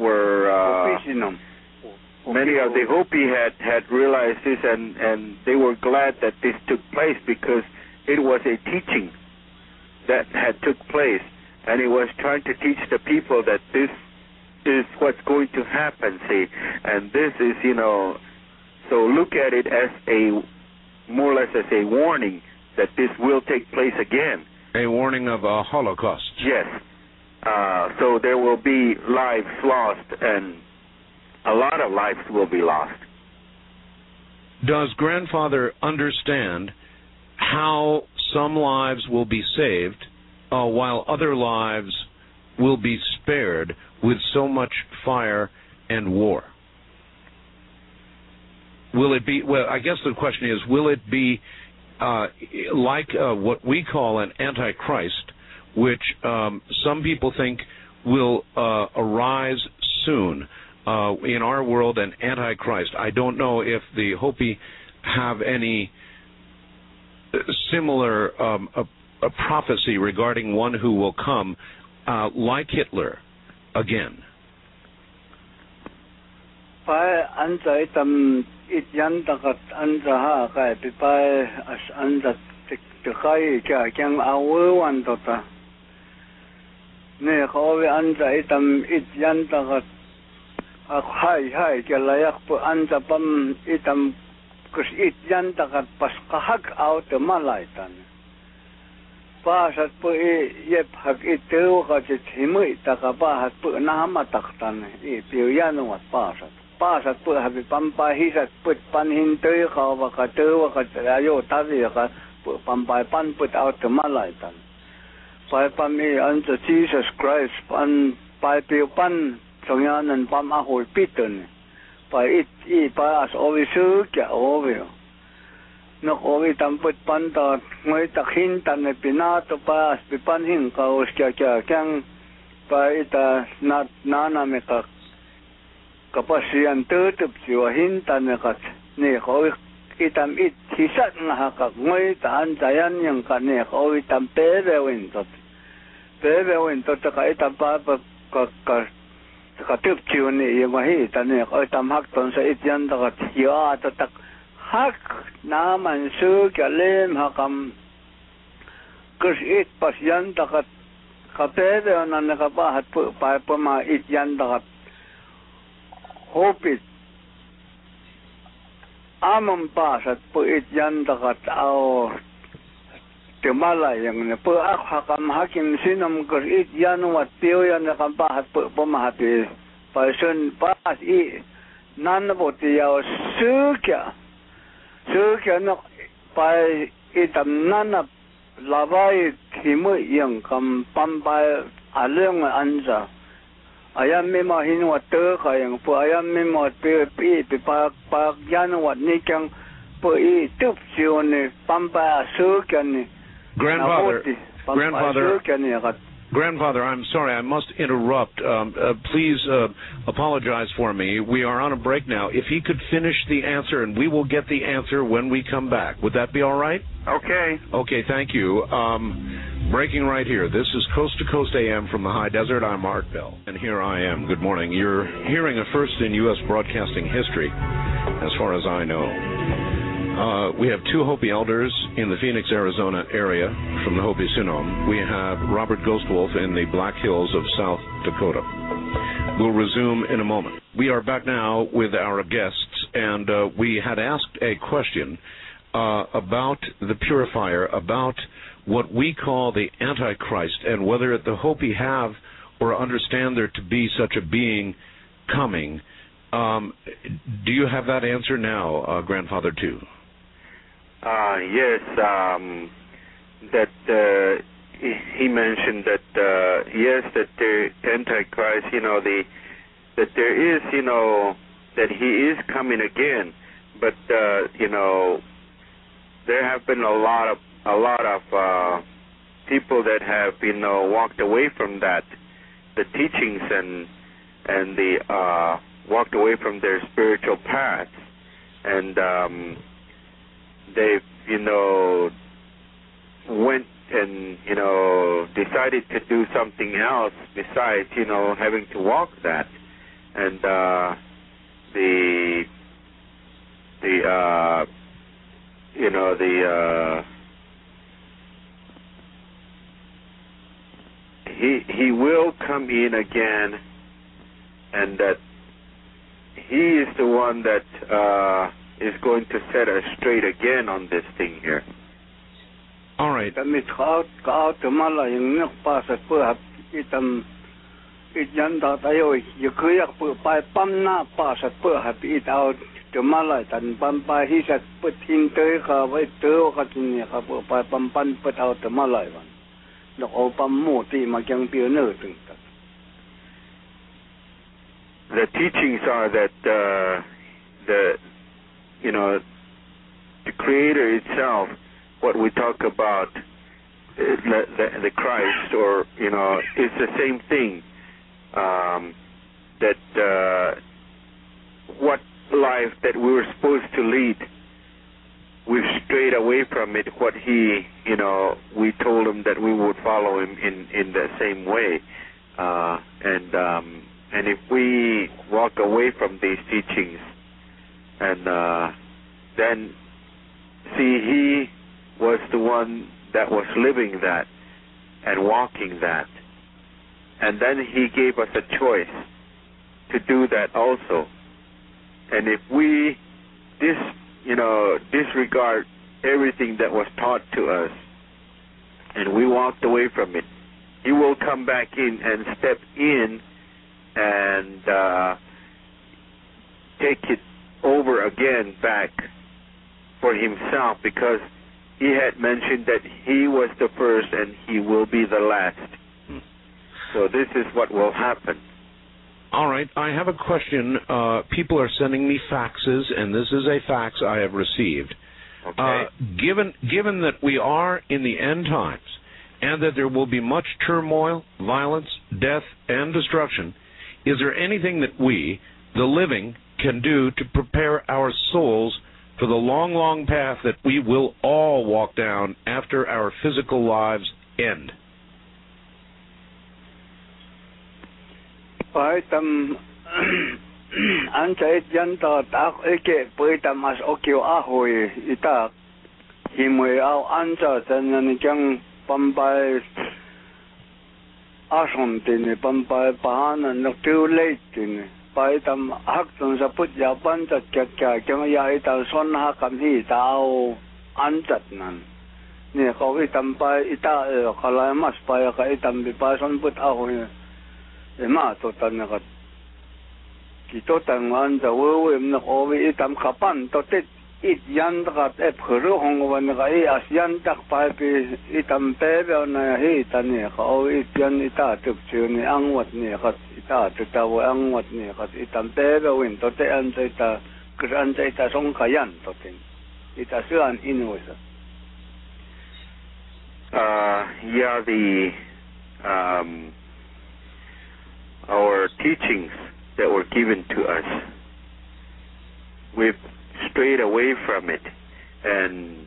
E: many of the Hopi had realized this, and they were glad that this took place, because it was a teaching that had took place, and it was trying to teach the people that this is what's going to happen, see, and this is, so look at it as more or less as a warning that this will take place again.
D: A warning of a Holocaust.
E: Yes. So there will be lives lost, and a lot of lives will be lost.
D: Does Grandfather understand how some lives will be saved while other lives will be spared with so much fire and war? Will it be, well, I guess the question is, will it be like what we call an Antichrist, which some people think will arise soon in our world, an Antichrist? I don't know if the Hopi have any similar a prophecy regarding one who will come like Hitler again.
F: Pai anza itam ityan takat anza ha kai pai as anza tikai kya kyang awan tota ne khawi anza itam ityan takat hai kya layak pu anza pam itam kus ityan takat pas kahak out malaitan pasat pu yep hak itu ka chimui takapa hat pu nama taktan I piyan wat pasat pu habi pampai hisat pu panhin teu ka waka teu waka ayo tavi ka pu pampai pan pu out malaitan pai pami anta Jesus Christ pan pai piu pan songyanan pam ahoi pitun pai I pai as ovisu kya ovio no ovi tamput panta ngoi takhin tan pinato pas pipanhin ka oskia kyang pa ita nana me ka kapasian tutup siwa hintan ka ne ko itam it hisat nga ka ngoi tan tayan yang ka ne ko itam pevewin tot ka itam pa ka tup chiuni yung hi tan ne ko itam hak ton sa ityan ta ya ta tak hak naman su kalem hakam kusit pasyan takat kapede na nakapahat po pa ma ityan takat hopit amam pasat po ityan takat au timala yang ne po ak hakam hakim sinam kusit yan wat piyo yan nakapahat po pamahati pasun pas I nanaboti yaw sukya nak pai itam nana labai timu yang kam pampai aleng anza ayam memang hinwa te kayang pu ayam memang pi pa yan wat ni kang pu I tup sione pampai asukan
D: Grandfather, I'm sorry, I must interrupt. Please apologize for me. We are on a break now. If he could finish the answer, and we will get the answer when we come back. Would that be all right?
E: Okay.
D: Okay, thank you. Breaking right here. This is Coast to Coast AM from the High Desert. I'm Art Bell, and here I am. Good morning. You're hearing a first in U.S. broadcasting history, as far as I know. We have two Hopi elders in the Phoenix, Arizona area from the Hopi Sinom. We have Robert Ghostwolf in the Black Hills of South Dakota. We'll resume in a moment. We are back now with our guests, and we had asked a question about the purifier, about what we call the Antichrist, and whether the Hopi have or understand there to be such a being coming. Do you have that answer now, Grandfather, too?
E: Yes, that he mentioned that yes, that the Antichrist, that there is, that he is coming again, but there have been a lot of people that have walked away from that, the teachings and the walked away from their spiritual paths, and they've went and, you know, decided to do something else besides, you know, having to walk that. And he will come in again, and that he is the one that is going to set us straight again on this thing here.
D: All right.
E: The teachings are that the Creator itself, what we talk about, the Christ, or it's the same thing. That what life that we were supposed to lead, we've strayed away from it. What he, we told him that we would follow him in the same way, and if we walk away from these teachings, and then see, he was the one that was living that and walking that, and then he gave us a choice to do that also. And if we disregard everything that was taught to us, and we walked away from it, he will come back in and step in and take it over again back for himself, because he had mentioned that he was the first and he will be the last. So this is what will happen.
D: All right, I have a question. People are sending me faxes, and this is a fax I have received.
E: Okay.
D: Given that we are in the end times, and that there will be much turmoil, violence, death, and destruction, is there anything that we, the living, can do to prepare our souls for the long, long path that we will all walk down after our physical lives end?
F: it yan kat e phuru hong wan ga e asian tak pai pi itam pe be na he tan ne ka o it yan ita tuk chu ni ang wat ne khat ita tu ta wa ang wat ne khat itam pe be win to te an te ta kran te ta song ka yan to tin ita su an in wa sa
E: yeah, our teachings that were given to us, we've strayed away from it, and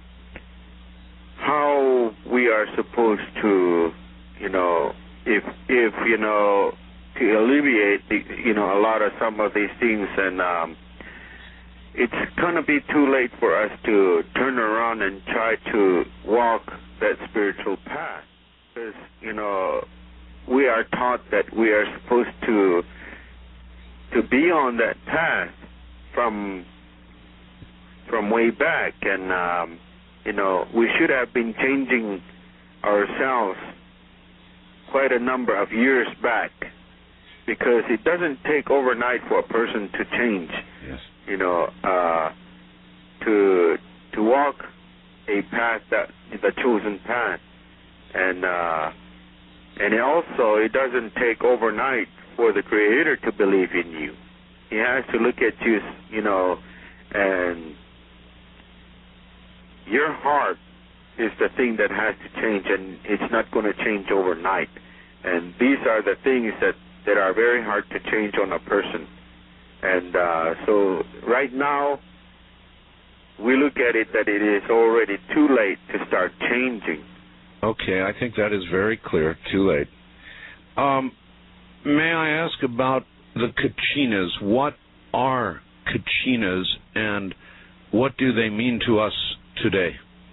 E: how we are supposed to, if to alleviate a lot of some of these things, and it's gonna be too late for us to turn around and try to walk that spiritual path, because we are taught that we are supposed to be on that path from way back, and we should have been changing ourselves quite a number of years back, because it doesn't take overnight for a person to change.
D: Yes.
E: To walk a path, that the chosen path, and also it doesn't take overnight for the Creator to believe in you. He has to look at you, and your heart is the thing that has to change, and it's not going to change overnight. And these are the things that are very hard to change on a person. And so right now, we look at it that it is already too late to start changing.
D: Okay, I think that is very clear. Too late. May I ask about the Kachinas? What are Kachinas, and what do they mean to us today?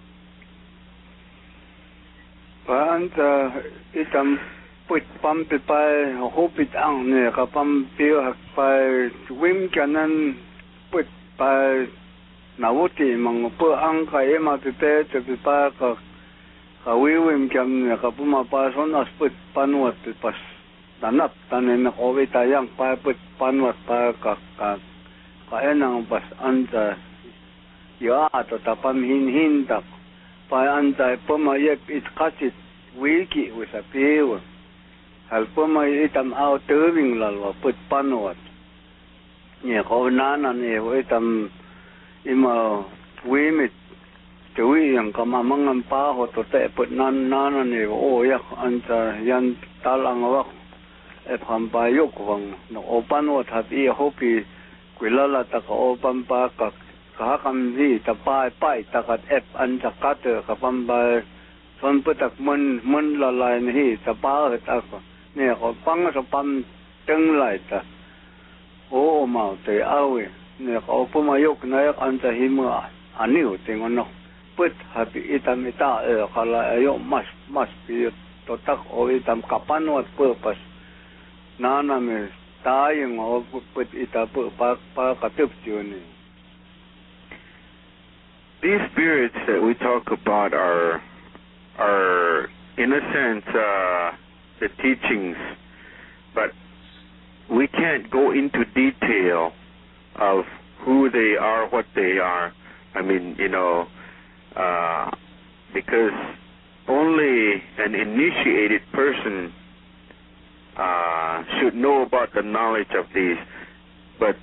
F: Itam put pump by hope it on near Kapam Pio by Wim Canon put by Nawuti among poor Anka Emma prepared to be park of a Wim Cam Kapuma pass on us put Panwat to pass Danap than in the Ovita young pie put Panwat park Kaenang pass under Yato Tapam Hin Tap. By anti Puma yet it cut it wiki with a pew. Halpuma itam out turning lal put panwat. Yeah, go nana near itam ima wimit to we and come among and paho to take put nana near oh yak anta yan talang rock upon by yokwang no open what have e hopi quilala taka open park. Kahakam di tapai pai takat ep an takate kapam ba son putak mun lalai ni tapai taka ne ko pang sa pam teng lai ta o mau te awe ne ko pumayok na yak an tahima aniu tingono put happy itam ita kala ayo mas pi to tak o itam kapanwat purpose nana me tayong o put ita pa katup tiuni.
E: These spirits that we talk about are in a sense the teachings, but we can't go into detail of who they are, what they are. I mean, because only an initiated person should know about the knowledge of these, but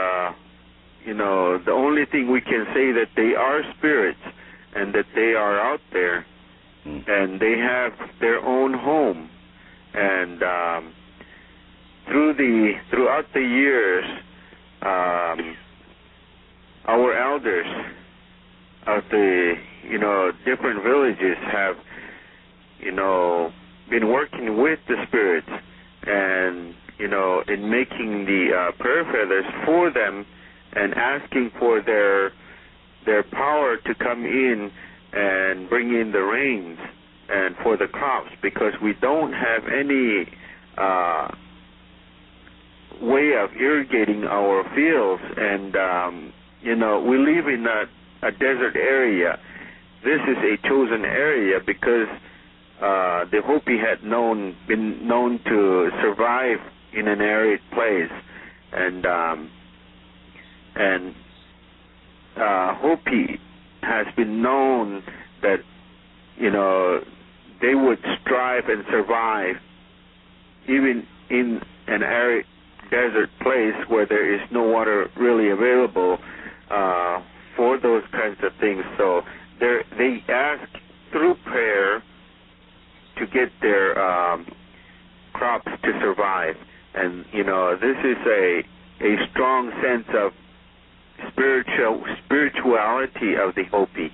E: the only thing we can say that they are spirits and that they are out there and they have their own home. And throughout the years, our elders of the different villages have been working with the spirits and in making the prayer feathers for them and asking for their power to come in and bring in the rains and for the crops, because we don't have any way of irrigating our fields, and we live in a desert area. This is a chosen area because the Hopi had been known to survive in an arid place, and Hopi has been known that they would strive and survive even in an arid desert place where there is no water really available for those kinds of things. So they ask through prayer to get their crops to survive, and this is a strong sense of spirituality of the Hopi.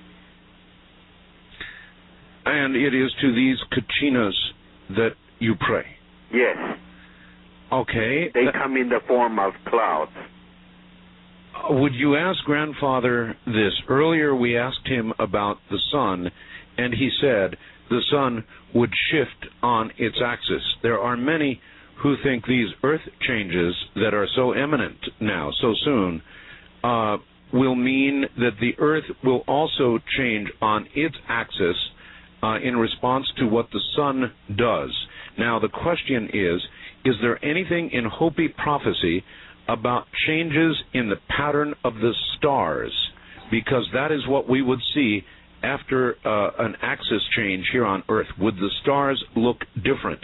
D: And it is to these Kachinas that you pray?
E: Yes.
D: Okay.
E: They come in the form of clouds.
D: Would you ask Grandfather this? Earlier we asked him about the sun, and he said the sun would shift on its axis. There are many who think these earth changes that are so imminent now, so soon, will mean that the earth will also change on its axis in response to what the sun does. Now the question is there anything in Hopi prophecy about changes in the pattern of the stars? Because that is what we would see after an axis change here on Earth. Would the stars look different?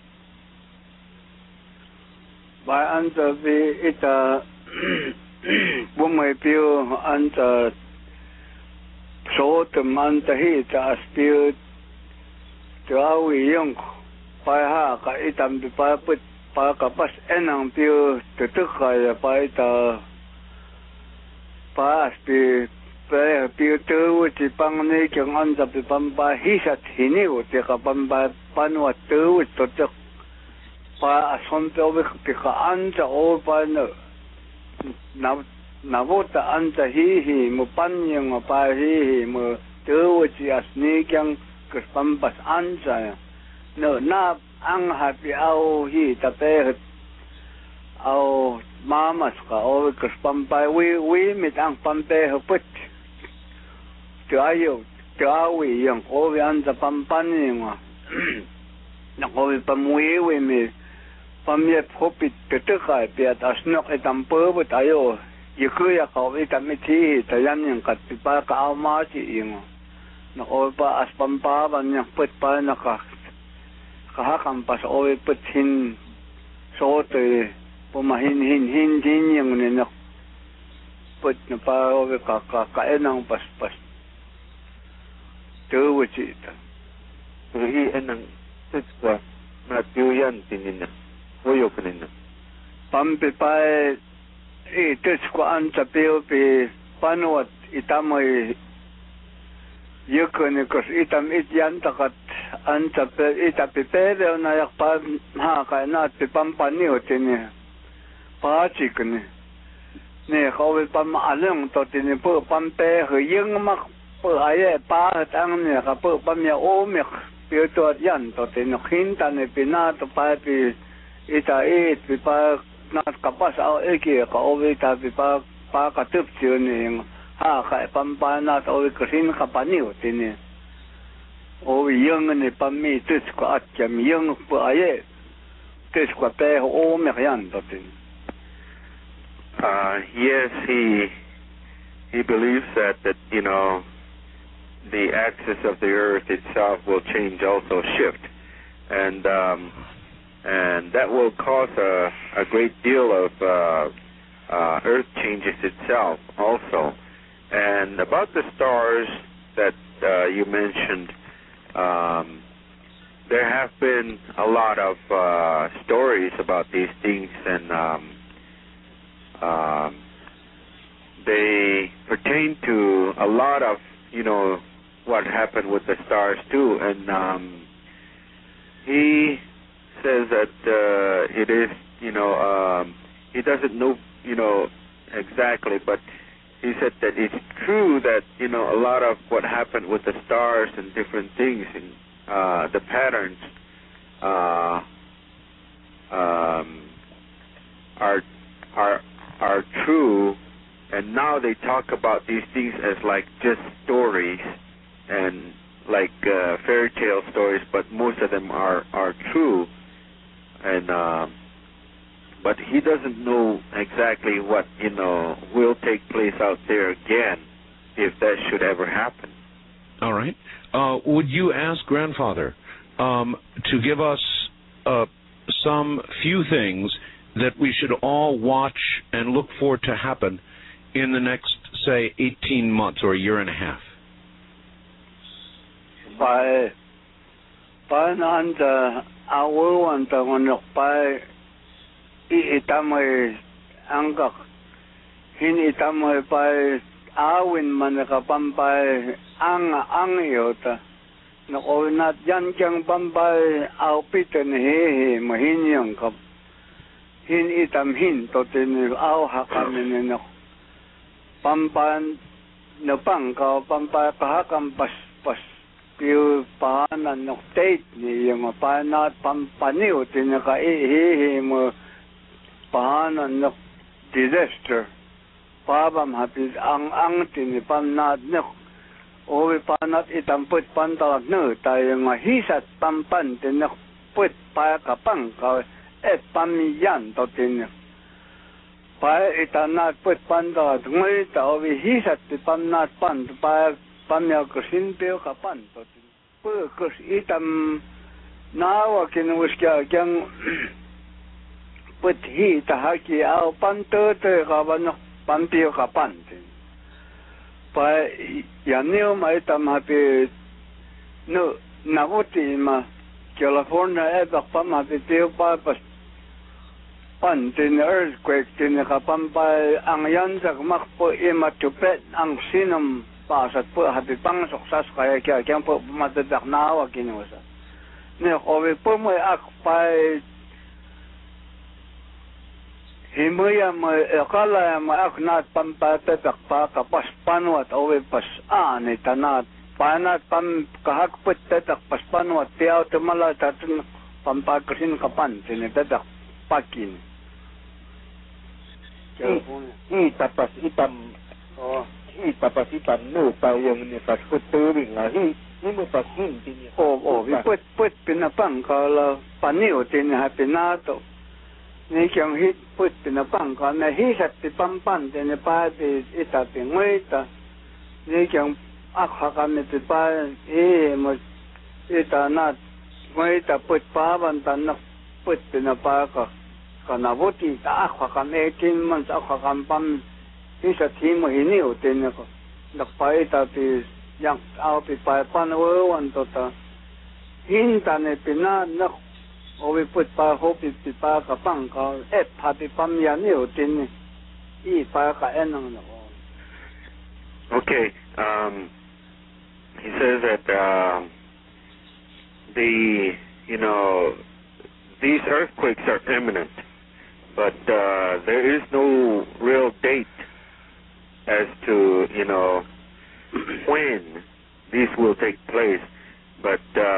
F: By answer it Bumay Pio and so to Manta Hit as Pio to our young Paha itam the Papa Pakapas Enang Pio to Tukaya Paita Pas Pi pe piutu ti pangni kyang anja pi pamba hisat hiniu ti ka pamba panwa tu to to pa ason to be ti ka anja o pa na vota anja hi mo panyang pa hi mo tu ti asni kyang ka pamba anja no na ang happy au hi ta pe au mamas ka o ka pamba we mit ang pampe hoput ayo tawi yang ko yan sa pampani nga na ko pamuwi me pamye phopit tetekai pe asnok etampo but ayo yikuya ka we tamiti tayan yang kat pa ka ama si ing na ko pa as pampa ban yang put pa na ka kahakam pas o putin so te pumahin hin yang ne na put na pa o ka enang pas tu wuci ta
I: hi enang tswa na tuyan tinina oyo kanina
F: pampe pae tswa anta pe panwat itamai yukone kos itam ityan takat anta pe itape pe na yak pa ha ka na pe pampani otene pachi kne ne khawe pam aleng to tene po pampe hyeng mak po aye pa tang ne ka po pamya o me pe to yan to te no hinta ne pina to pa pi ita pi pa na kapas au eke ka o ta pi pa ka tup ne ha ka pam pa na to ka hin ka pa ni o te ne o yeng ne pam mi tus ko at kam yeng po aye tus ko pe o me yan to te
I: yes, he believes that you know the axis of the earth itself will change, also shift, and that will cause a great deal of earth changes itself also. And about the stars that you mentioned, there have been a lot of stories about these things, and they pertain to a lot of, you know, what happened with the stars too. And he says that it is, you know, he doesn't know, you know, exactly, but he said that it's true that, you know, a lot of what happened with the stars and different things and the patterns are true, and now they talk about these things as like just stories and like fairy tale stories, but most of them are true, and but he doesn't know exactly what, you know, will take place out there again if that should ever happen.
D: All right. Would you ask Grandfather to give us some few things that we should all watch and look for to happen in the next, say, 18 months or a year and a half?
F: By nanda awanta ngonok by itamay angak hin itamay by awin manaka pampay ang yota no nat yan kyang pampay awpitan he mahinyang kap hin itam hin to tin aw hakamin no pampan no pang ka pampa kahakam pas piu panan no state ni yung panat pampaniu tin ka he mo panan no disaster pabam hapis ang tin panat no o panat itamput pantalag no tayo nga hisat pampan tin no put pa kapang ka pamiyan to tin pa itanat put panda ngoi ta ovi hisat pamnat pan pa pamya kusin pe kapan to tin pu kus itam nawa kin uskya kyang put hi ta haki au panto te kaban panpio kapan tin pa yanio mai tam hape no navuti ma California e bakpam hape teo pa pas pan tin earthquake tin kapampay ang yan sa makpo imatupet ang sinam pasat po hati pang suksas kaya po madadak na awag kinusa. Ne kowe po mo akpay himuya mo akala mo aknat pampatak pa kapas panwat owe pas ani tanat panat pam kahakpet tatak pas panwat tiaw tumala tatun pampakasin kapan tinitadak pakin.
H: Tapas itam tapas itam no tawang ni paskuturing mo pakin tinya.
F: Put pinapang kala paniw tinya pinato. Ni kyang hit put pinapang kala hisat ti pampan tinya pati itapingwita. Ni kyang akhakan ti pa mo itanat ngwita put paban tanak put pinapaka. Kanabuti ta akhakan 18 months akhakan pam hisat himo hiniw tinya ko. Nakpaita ti yang api pa panwan tota hintane pinanak owi put pa hopi pa kapang ka pati pamyan yo tin I pa ka enang no.
I: Okay, he says that these earthquakes are imminent, but there is no real date as to when these will take place, but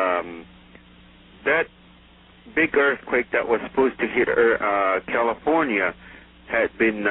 I: that big earthquake that was supposed to hit California had been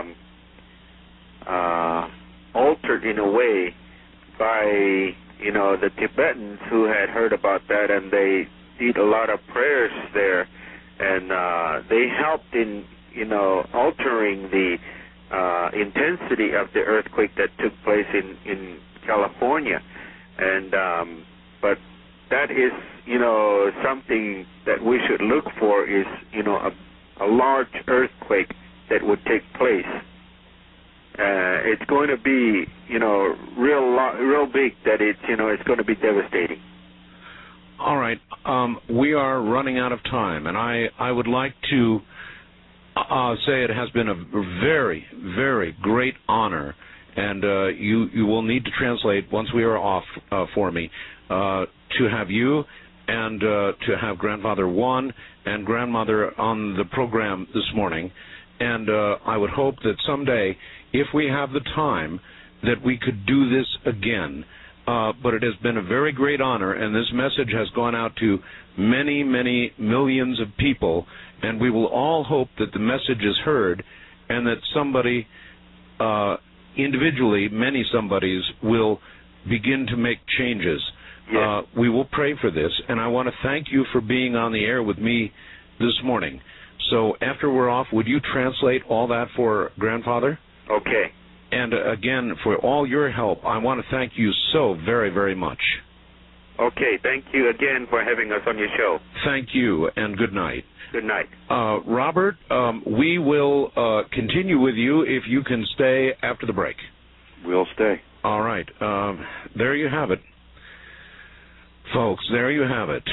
I: altered in a way by the Tibetans who had heard about that, and they did a lot of prayers there, and they helped in altering the intensity of the earthquake that took place in California, and but that is something that we should look for is a large earthquake that would take place. It's going to be real big, that it's going to be devastating.
D: All right, we are running out of time, and I would like to say it has been a very, very great honor, and you will need to translate once we are off for me, to have you and to have Grandfather One and Grandmother on the program this morning. And I would hope that someday, if we have the time, that we could do this again. But it has been a very great honor, and this message has gone out to many, many millions of people, and we will all hope that the message is heard and that somebody, individually, many somebodies, will begin to make changes.
I: Yes.
D: We will pray for this, and I want to thank you for being on the air with me this morning. So after we're off, would you translate all that for Grandfather?
I: Okay.
D: And again, for all your help, I want to thank you so very, very much.
I: Okay, thank you again for having us on your show.
D: Thank you, and good night.
I: Good night.
D: Robert, we will continue with you if you can stay after the break.
G: We'll stay.
D: All right. There you have it. Folks, there you have it.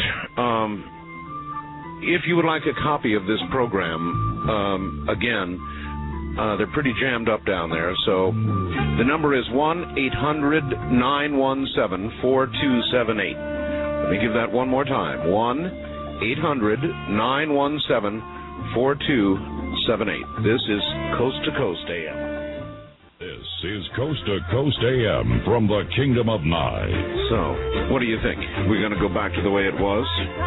D: If you would like a copy of this program, again, they're pretty jammed up down there, so the number is 1-800-917-4278. Let me give that one more time. 1-800-917-4278. This is Coast to Coast AM.
K: This is Coast to Coast AM from the Kingdom of Nye.
D: So, what do you think? We're going to go back to the way it was?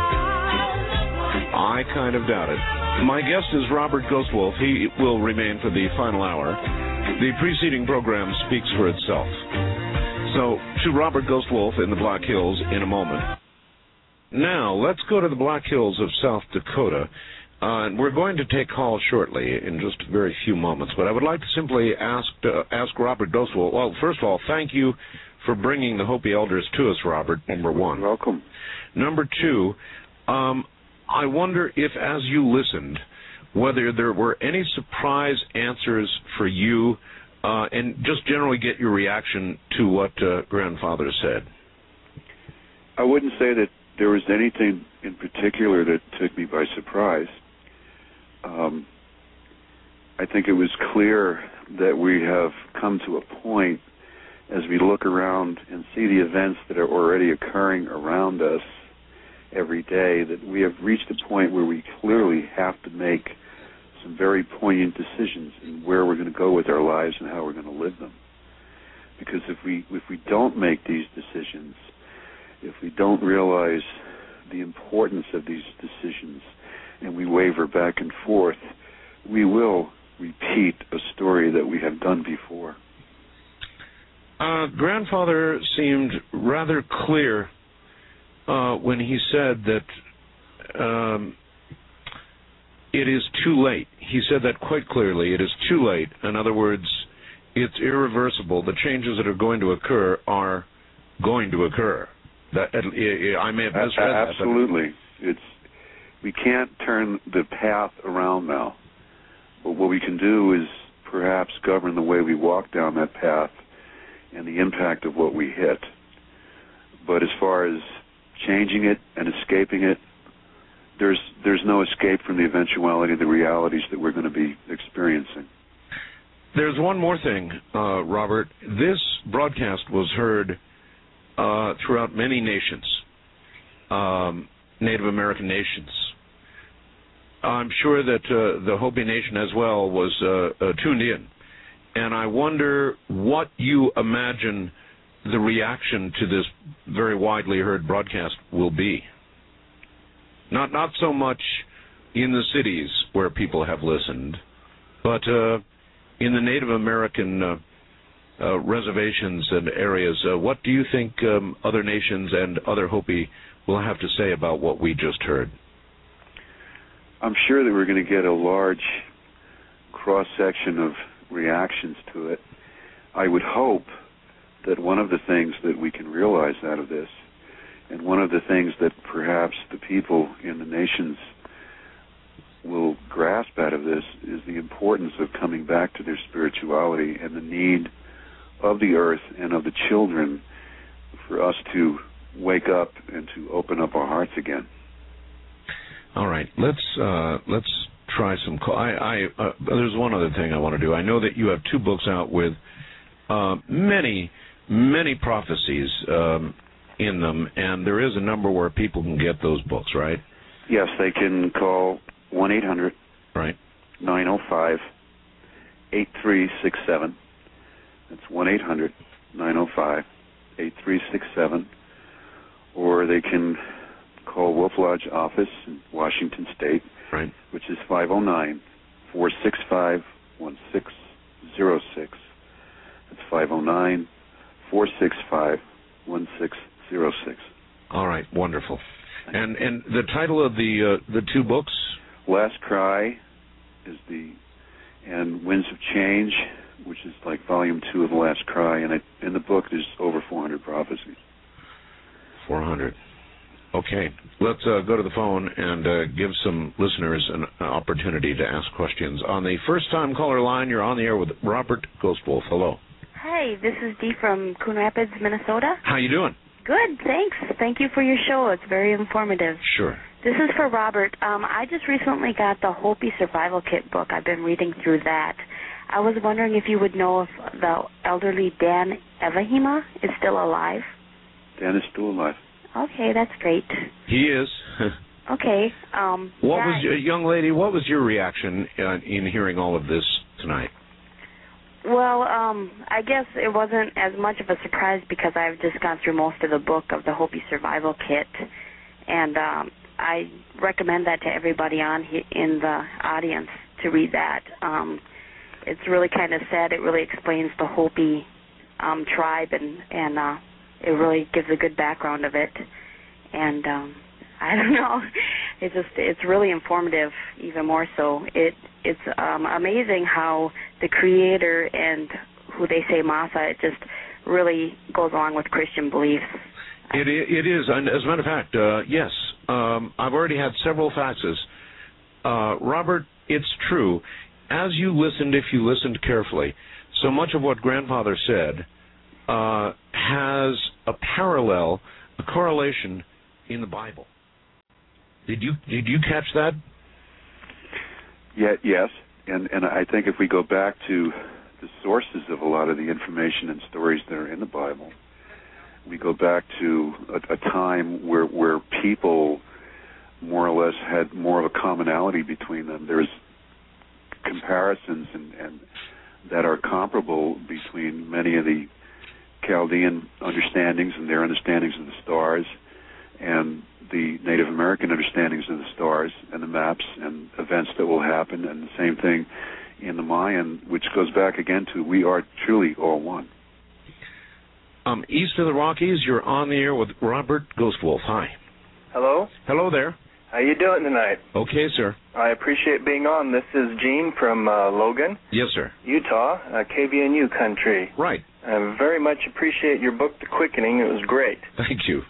D: I kind of doubt it. My guest is Robert Ghostwolf. He will remain for the final hour. The preceding program speaks for itself. So, to Robert Ghostwolf in the Black Hills in a moment. Now, let's go to the Black Hills of South Dakota. And we're going to take calls shortly in just a very few moments. But I would like to simply ask Robert Ghostwolf. Well, first of all, thank you for bringing the Hopi Elders to us, Robert, number one.
G: You're welcome.
D: Number two, I wonder if, as you listened, whether there were any surprise answers for you, and just generally get your reaction to what Grandfather said.
G: I wouldn't say that there was anything in particular that took me by surprise. I think it was clear that we have come to a point as we look around and see the events that are already occurring around us every day, that we have reached a point where we clearly have to make some very poignant decisions in where we're going to go with our lives and how we're going to live them. Because if we don't make these decisions, if we don't realize the importance of these decisions, and we waver back and forth, we will repeat a story that we have done before.
D: Grandfather seemed rather clear when he said that it is too late. He said that quite clearly. It is too late. In other words, it's irreversible. The changes that are going to occur are going to occur. That I may have misread that.
G: Absolutely. We can't turn the path around now. But what we can do is perhaps govern the way we walk down that path and the impact of what we hit. But as far as changing it and escaping it, there's no escape from the eventuality of the realities that we're going to be experiencing.
D: There's one more thing, Robert. This broadcast was heard throughout many nations, Native American nations. I'm sure that the Hopi Nation as well was tuned in. And I wonder what you imagine the reaction to this very widely heard broadcast will be. Not so much in the cities where people have listened, but in the Native American reservations and areas. What do you think other nations and other Hopi will have to say about what we just heard?
G: I'm sure that we're going to get a large cross-section of reactions to it. I would hope that one of the things that we can realize out of this, and one of the things that perhaps the people in the nations will grasp out of this, is the importance of coming back to their spirituality and the need of the earth and of the children for us to wake up and to open up our hearts again.
D: All right, let's try some. There's one other thing I want to do. I know that you have two books out with many prophecies in them, and there is a number where people can get those books, right?
G: Yes, they can call 1-800
D: right
G: 905 8367. That's 1-800-905 8367, or they can call Wolf Lodge office in Washington State,
D: right,
G: which is 509-465-1606. That's 509-465-1606.
D: All right, wonderful. And the title of the two books?
G: Last Cry and Winds of Change, which is like volume 2 of The Last Cry, and in the book there's over 400 prophecies.
D: 400. Okay, let's go to the phone and give some listeners an opportunity to ask questions. On the first-time caller line, you're on the air with Robert Ghostwolf. Hello.
L: Hi, this is Dee from Coon Rapids, Minnesota.
D: How you doing?
L: Good, thanks. Thank you for your show. It's very informative.
D: Sure.
L: This is for Robert. I just recently got the Hopi Survival Kit book. I've been reading through that. I was wondering if you would know if the elderly Dan Evahima is still alive.
G: Dan is still alive.
L: Okay, that's great.
D: He is.
L: Okay.
D: Young lady, what was your reaction in hearing all of this tonight?
L: Well, I guess it wasn't as much of a surprise because I've just gone through most of the book of the Hopi Survival Kit, and I recommend that to everybody in the audience to read that. It's really kind of sad. It really explains the Hopi tribe, and it really gives a good background of it. And I don't know, it's really informative, even more so. It's amazing how the Creator and who they say Masa, it just really goes along with Christian beliefs.
D: It is, and as a matter of fact, yes. I've already had several faxes. Robert, it's true. As you listened, if you listened carefully, so much of what Grandfather said has a parallel, a correlation in the Bible. Did you catch that?
G: Yes. And I think if we go back to the sources of a lot of the information and stories that are in the Bible, we go back to a time where people more or less had more of a commonality between them. There's comparisons and that are comparable between many of the Chaldean understandings and their understandings of the stars and the Native American understandings of the stars and the maps and events that will happen, and the same thing in the Mayan, which goes back again to we are truly all one.
D: East of the Rockies, you're on the air with Robert Ghostwolf. Hi.
M: Hello.
D: Hello there.
M: How you doing tonight?
D: Okay, sir.
M: I appreciate being on. This is Gene from Logan.
D: Yes, sir.
M: Utah, KVNU country.
D: Right.
M: I very much appreciate your book, The Quickening. It was great.
D: Thank you.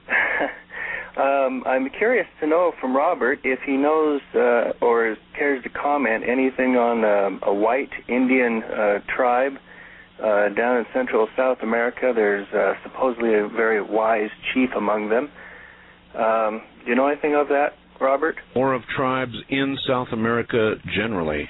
M: I'm curious to know from Robert if he knows or cares to comment anything on a white Indian tribe down in Central South America. There's supposedly a very wise chief among them. Do you know anything of that, Robert?
D: Or of tribes in South America generally?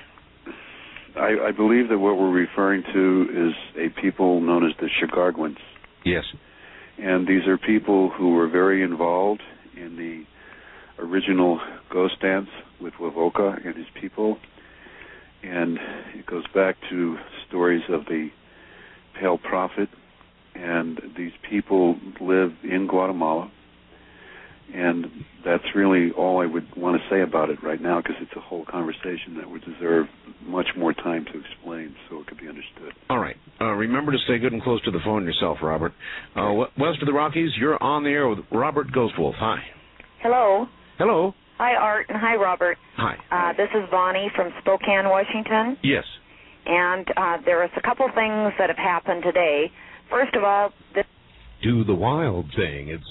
G: I believe that what we're referring to is a people known as the Chigarguans.
D: Yes.
G: And these are people who were very involved in the original ghost dance with Wovoka and his people. And it goes back to stories of the Pale Prophet. And these people live in Guatemala. And that's really all I would want to say about it right now, because it's a whole conversation that would deserve much more time to explain so it could be understood.
D: All right. Remember to stay good and close to the phone yourself, Robert. West of the Rockies, you're on the air with Robert Ghostwolf. Hi.
N: Hello.
D: Hello.
N: Hi, Art, and hi, Robert.
D: Hi.
N: This is Bonnie from Spokane, Washington.
D: Yes.
N: And there is a couple things that have happened today. First of all,
O: Do the wild thing. It's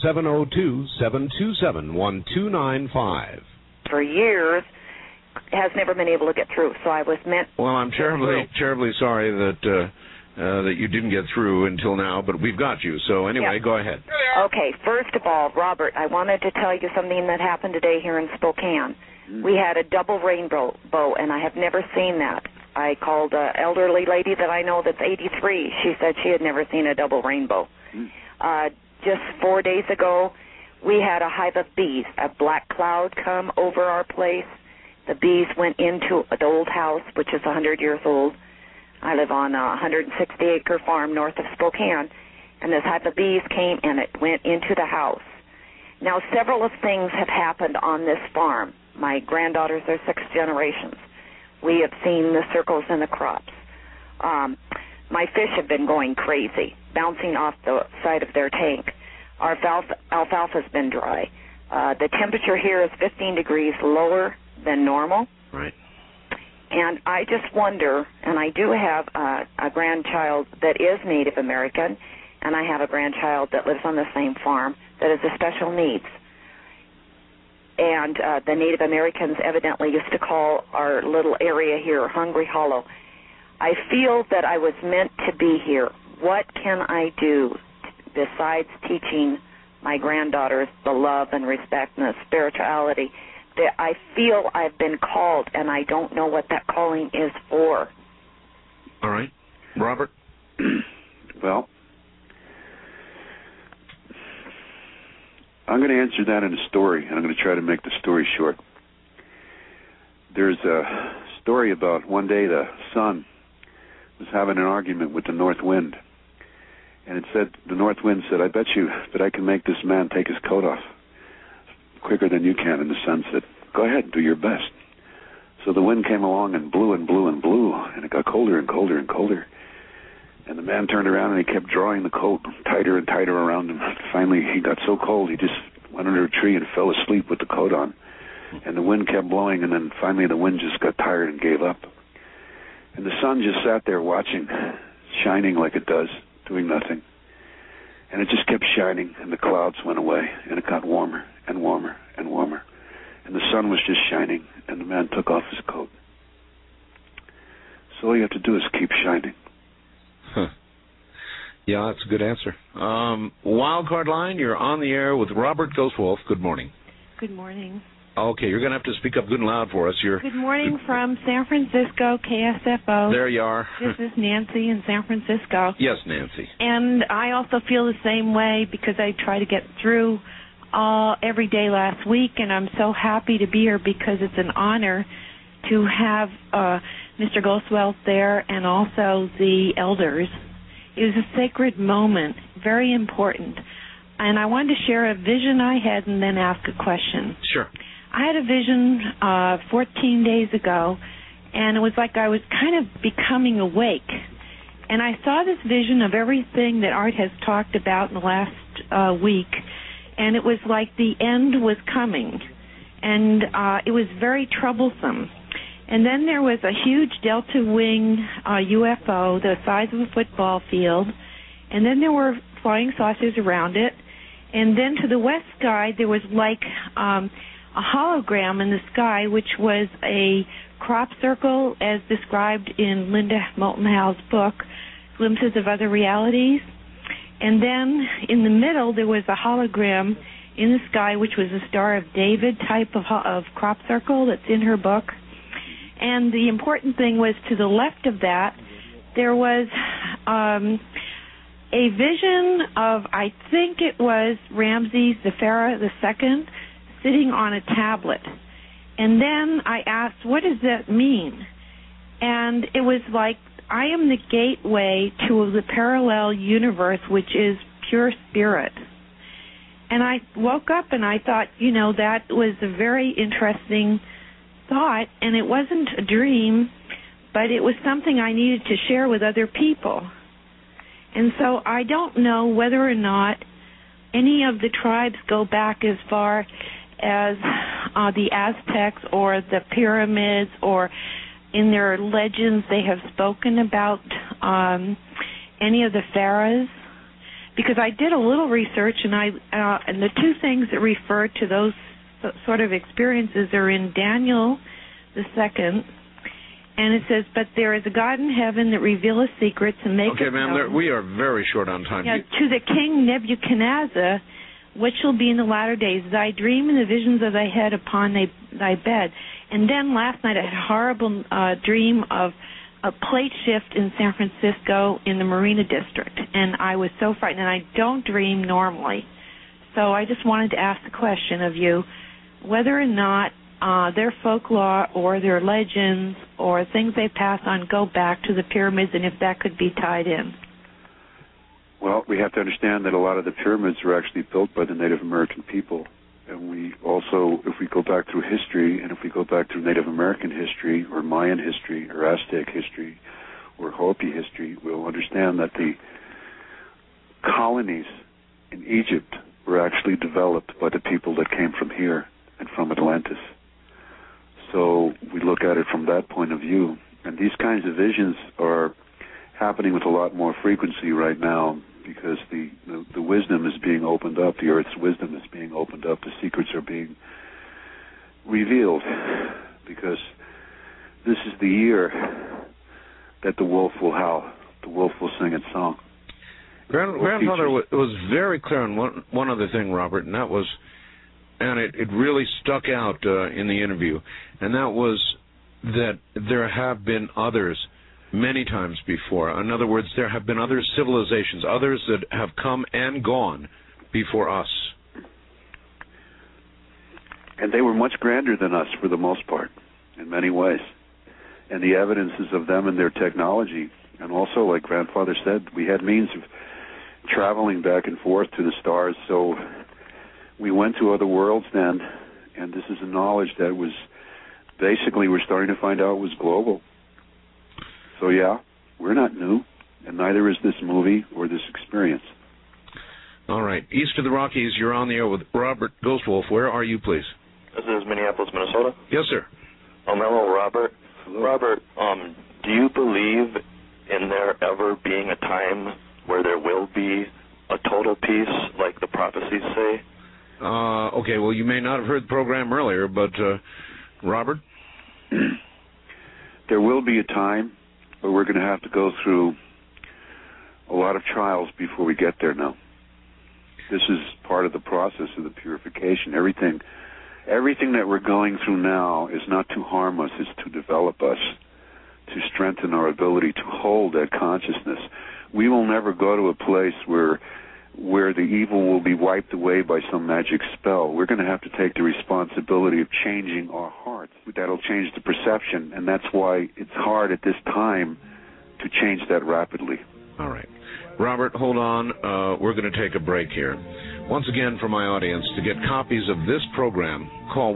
O: 702-727-1295.
N: For years, has never been able to get through. So I was meant.
D: Well, I'm terribly sorry that you didn't get through until now, but we've got you. So anyway, Go ahead.
N: Okay. First of all, Robert, I wanted to tell you something that happened today here in Spokane. We had a double rainbow, and I have never seen that. I called an elderly lady that I know that's 83. She said she had never seen a double rainbow. Just 4 days ago, we had a hive of bees. A black cloud come over our place. The bees went into the old house, which is 100 years old. I live on a 160-acre farm north of Spokane, and this hive of bees came and it went into the house. Now, several of things have happened on this farm. My granddaughters are 6 generations. We have seen the circles in the crops. My fish have been going crazy, bouncing off the side of their tank. Our alfalfa's been dry. The temperature here is 15 degrees lower than normal.
D: Right.
N: And I just wonder, and I do have a grandchild that is Native American, and I have a grandchild that lives on the same farm that is of special needs. And the Native Americans evidently used to call our little area here Hungry Hollow. I feel that I was meant to be here. What can I do besides teaching my granddaughters the love and respect and the spirituality? That I feel I've been called, and I don't know what that calling is for.
D: All right. Robert?
G: Well, I'm going to answer that in a story, and I'm going to try to make the story short. There's a story about one day the sun was having an argument with the north wind. And it said, the north wind said, I bet you that I can make this man take his coat off quicker than you can. And the sun said, go ahead, do your best. So the wind came along and blew and blew and blew, and it got colder and colder and colder. And the man turned around and he kept drawing the coat tighter and tighter around him. Finally, he got so cold, he just went under a tree and fell asleep with the coat on. And the wind kept blowing, and then finally the wind just got tired and gave up. And the sun just sat there watching, shining like it does, doing nothing. And it just kept shining, and the clouds went away, and it got warmer and warmer and warmer. And the sun was just shining, and the man took off his coat. So all you have to do is keep shining.
D: Huh. Yeah, that's a good answer. Wildcard line, you're on the air with Robert Ghostwolf. Good morning.
P: Good morning.
D: Okay, you're going to have to speak up good and loud for us.
P: Good morning from San Francisco, KSFO.
D: There you are.
P: This is Nancy in San Francisco.
D: Yes, Nancy.
P: And I also feel the same way because I try to get through every day last week, and I'm so happy to be here because it's an honor to have Mr. Goswell there and also the elders. It was a sacred moment, very important. And I wanted to share a vision I had and then ask a question.
D: Sure.
P: I had a vision 14 days ago, and it was like I was kind of becoming awake. And I saw this vision of everything that Art has talked about in the last week, and it was like the end was coming. And it was very troublesome. And then there was a huge Delta Wing UFO the size of a football field, and then there were flying saucers around it. And then to the west sky, there was like a hologram in the sky, which was a crop circle as described in Linda Moulton Howe's book, Glimpses of Other Realities. And then in the middle, there was a hologram in the sky, which was a Star of David type of crop circle that's in her book. And the important thing was to the left of that, there was a vision of, I think it was Ramses the Pharaoh II, sitting on a tablet. And then I asked, what does that mean? And it was like, I am the gateway to the parallel universe, which is pure spirit. And I woke up and I thought, that was a very interesting thought, and it wasn't a dream, but it was something I needed to share with other people. And so I don't know whether or not any of the tribes go back as far as the Aztecs or the pyramids, or in their legends they have spoken about any of the pharaohs. Because I did a little research, and and the two things that refer to those sort of experiences are in Daniel the 2nd, and it says, "But there is a God in heaven that revealeth secrets and maketh
D: Okay, ma'am, we are very short on time.
P: Yeah, to the king Nebuchadnezzar, what shall be in the latter days? Thy dream and the visions of thy head upon thy bed." And then last night I had a horrible dream of a plate shift in San Francisco in the Marina District, and I was so frightened, and I don't dream normally. So I just wanted to ask the question of you, whether or not their folklore or their legends or things they pass on go back to the pyramids, and if that could be tied in.
G: Well, we have to understand that a lot of the pyramids were actually built by the Native American people. And we also, if we go back through history, and if we go back through Native American history, or Mayan history, or Aztec history, or Hopi history, we'll understand that the colonies in Egypt were actually developed by the people that came from here and from Atlantis. So we look at it from that point of view. And these kinds of visions are happening with a lot more frequency right now, because the wisdom is being opened up, the Earth's wisdom is being opened up, the secrets are being revealed, because this is the year that the wolf will howl, the wolf will sing its song.
D: Grandfather was very clear on one other thing, Robert, and that was, and it really stuck out in the interview, and that was that there have been others many times before. In other words, there have been other civilizations, others that have come and gone before us.
G: And they were much grander than us for the most part, in many ways. And the evidences of them and their technology, and also, like Grandfather said, we had means of traveling back and forth to the stars, so we went to other worlds then, and this is a knowledge that was, basically we're starting to find out was global. So yeah, we're not new, and neither is this movie or this experience.
D: All right. East of the Rockies, you're on the air with Robert Ghostwolf. Where are you, please?
Q: This is Minneapolis, Minnesota.
D: Yes, sir.
Q: Hello, Robert.
G: Hello.
Q: Robert, do you believe in there ever being a time where there will be a total peace, like the prophecies say?
D: Okay, well, you may not have heard the program earlier, but Robert?
G: There will be a time, but we're going to have to go through a lot of trials before we get there now. This is part of the process of the purification. Everything everything that we're going through now is not to harm us, it's to develop us, to strengthen our ability to hold that consciousness. We will never go to a place where the evil will be wiped away by some magic spell. We're going to have to take the responsibility of changing our hearts. That'll change the perception, and that's why it's hard at this time to change that rapidly.
D: All right. Robert, hold on. We're going to take a break here. Once again, for my audience, to get copies of this program, call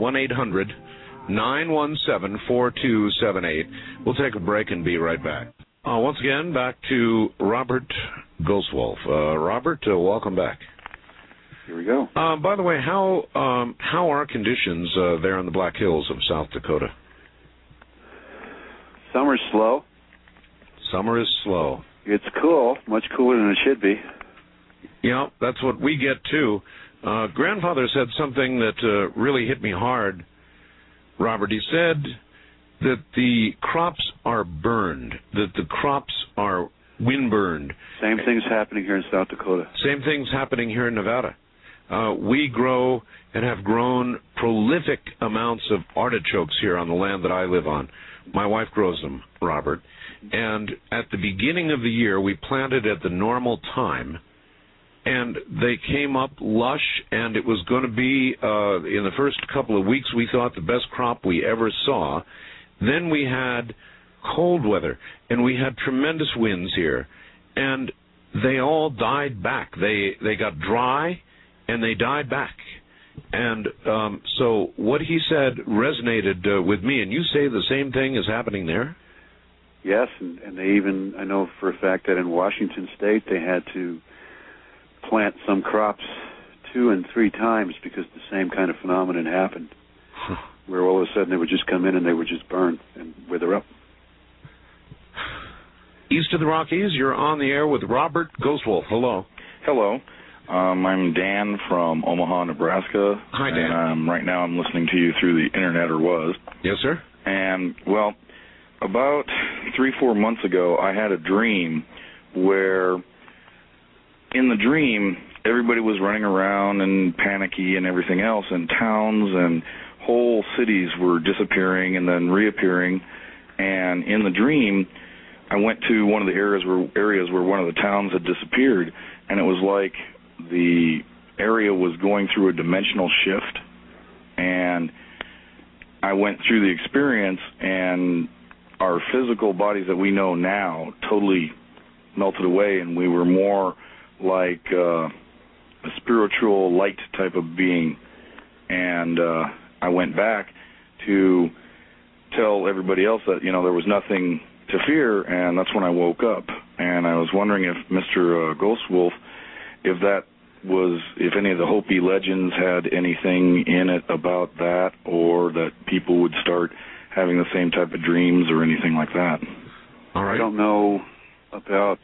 D: 1-800-917-4278. We'll take a break and be right back. Once again, back to Robert Goswolf. Robert, welcome back.
G: Here we go.
D: By the way, how are conditions there in the Black Hills of South Dakota?
G: Summer's slow.
D: Summer is slow.
G: It's cool, much cooler than it should be.
D: Yeah, that's what we get too. Grandfather said something that really hit me hard, Robert. He said that the crops are burned, that the crops are wind-burned.
G: Same thing's happening here in South Dakota.
D: Same thing's happening here in Nevada. We grow and have grown prolific amounts of artichokes here on the land that I live on. My wife grows them, Robert. And at the beginning of the year, we planted at the normal time, and they came up lush, and it was going to be, in the first couple of weeks, we thought the best crop we ever saw. Then we had cold weather, and we had tremendous winds here, and they all died back. They got dry, and they died back. And so what he said resonated with me, and you say the same thing is happening there?
G: Yes, and they even, I know for a fact that in Washington State they had to plant some crops 2 and 3 times because the same kind of phenomenon happened, where all of a sudden they would just come in and they would just burn and wither up.
D: East of the Rockies, you're on the air with Robert Goswolf. Hello.
R: Hello. I'm Dan from Omaha, Nebraska.
D: Hi, Dan.
R: And right now I'm listening to you through the internet, or was.
D: Yes, sir.
R: And, well, about 3-4 months ago, I had a dream where in the dream, everybody was running around and panicky and everything else, and towns and whole cities were disappearing and then reappearing. And in the dream, I went to one of the areas where one of the towns had disappeared, and it was like the area was going through a dimensional shift. And I went through the experience, and our physical bodies that we know now totally melted away, and we were more like a spiritual light type of being. And I went back to tell everybody else that, there was nothing to fear, and that's when I woke up. And I was wondering if Mr. Goswolf, if any of the Hopi legends had anything in it about that, or that people would start having the same type of dreams or anything like that.
D: All right.
G: I don't know about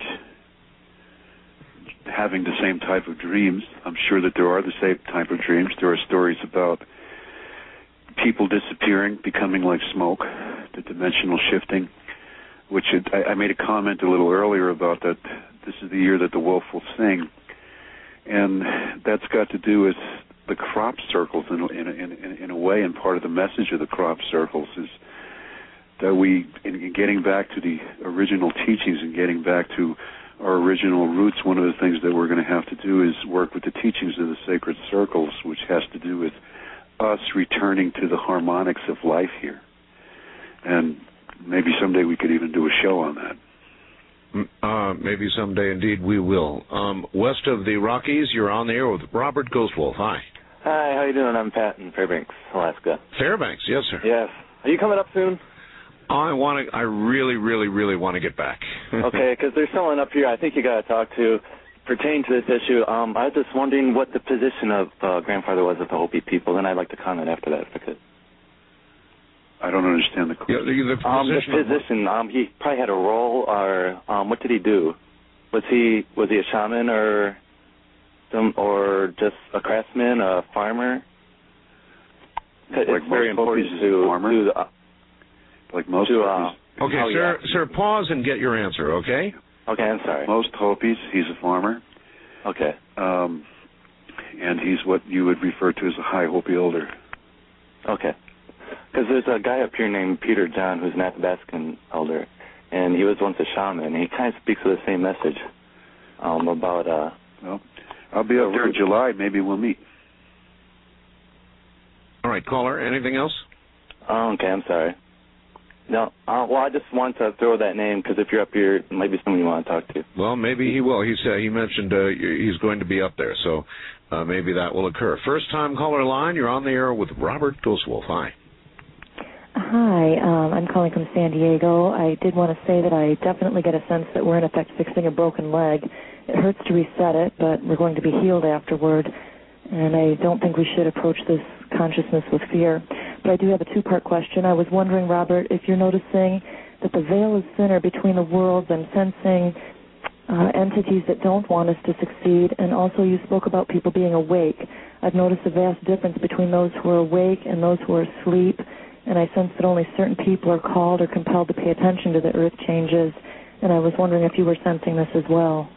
G: having the same type of dreams. I'm sure that there are the same type of dreams. There are stories about people disappearing, becoming like smoke, the dimensional shifting, which I made a comment a little earlier about that this is the year that the wolf will sing. And that's got to do with the crop circles in a way, and part of the message of the crop circles is that in getting back to the original teachings and getting back to our original roots, one of the things that we're going to have to do is work with the teachings of the sacred circles, which has to do with us returning to the harmonics of life here. And maybe someday we could even do a show on that.
D: Maybe someday, indeed, we will. West of the Rockies, you're on the air with Robert Goswolf. Hi.
S: Hi, how you doing? I'm Pat in Fairbanks, Alaska.
D: Fairbanks, yes, sir.
S: Yes. Are you coming up soon?
D: I really, really, really want to get back.
S: Okay, because there's someone up here I think you got to talk to pertaining to this issue. I was just wondering what the position of Grandfather was with the Hopi people, then I'd like to comment after that if I could.
G: I don't understand the question.
S: The position. He probably had a role, or what did he do? Was he a shaman or just a craftsman, a farmer? It's very important to
G: like most Hopis.
D: Okay, sir, pause and get your answer, okay?
S: Okay, I'm sorry.
G: Most Hopis, he's a farmer.
S: Okay.
G: And he's what you would refer to as a high Hopi elder.
S: Okay. Because there's a guy up here named Peter John who's an Athabascan elder, and he was once a shaman, and he kind of speaks with the same message about...
G: well, I'll be up there in July. Maybe we'll meet.
D: All right, caller, anything else?
S: Okay, I'm sorry. No, well, I just want to throw that name because if you're up here, it might be someone you want to talk to.
D: Well, maybe he will. He mentioned he's going to be up there, so maybe that will occur. First-time caller line, you're on the air with Robert Ghostwolf. Hi.
T: Hi, I'm calling from San Diego. I did want to say that I definitely get a sense that we're in effect fixing a broken leg. It hurts to reset it, but we're going to be healed afterward, and I don't think we should approach this consciousness with fear. But I do have a two-part question. I was wondering, Robert, if you're noticing that the veil is thinner between the worlds and sensing entities that don't want us to succeed, and also you spoke about people being awake. I've noticed a vast difference between those who are awake and those who are asleep, and I sense that only certain people are called or compelled to pay attention to the earth changes, and I was wondering if you were sensing this as well.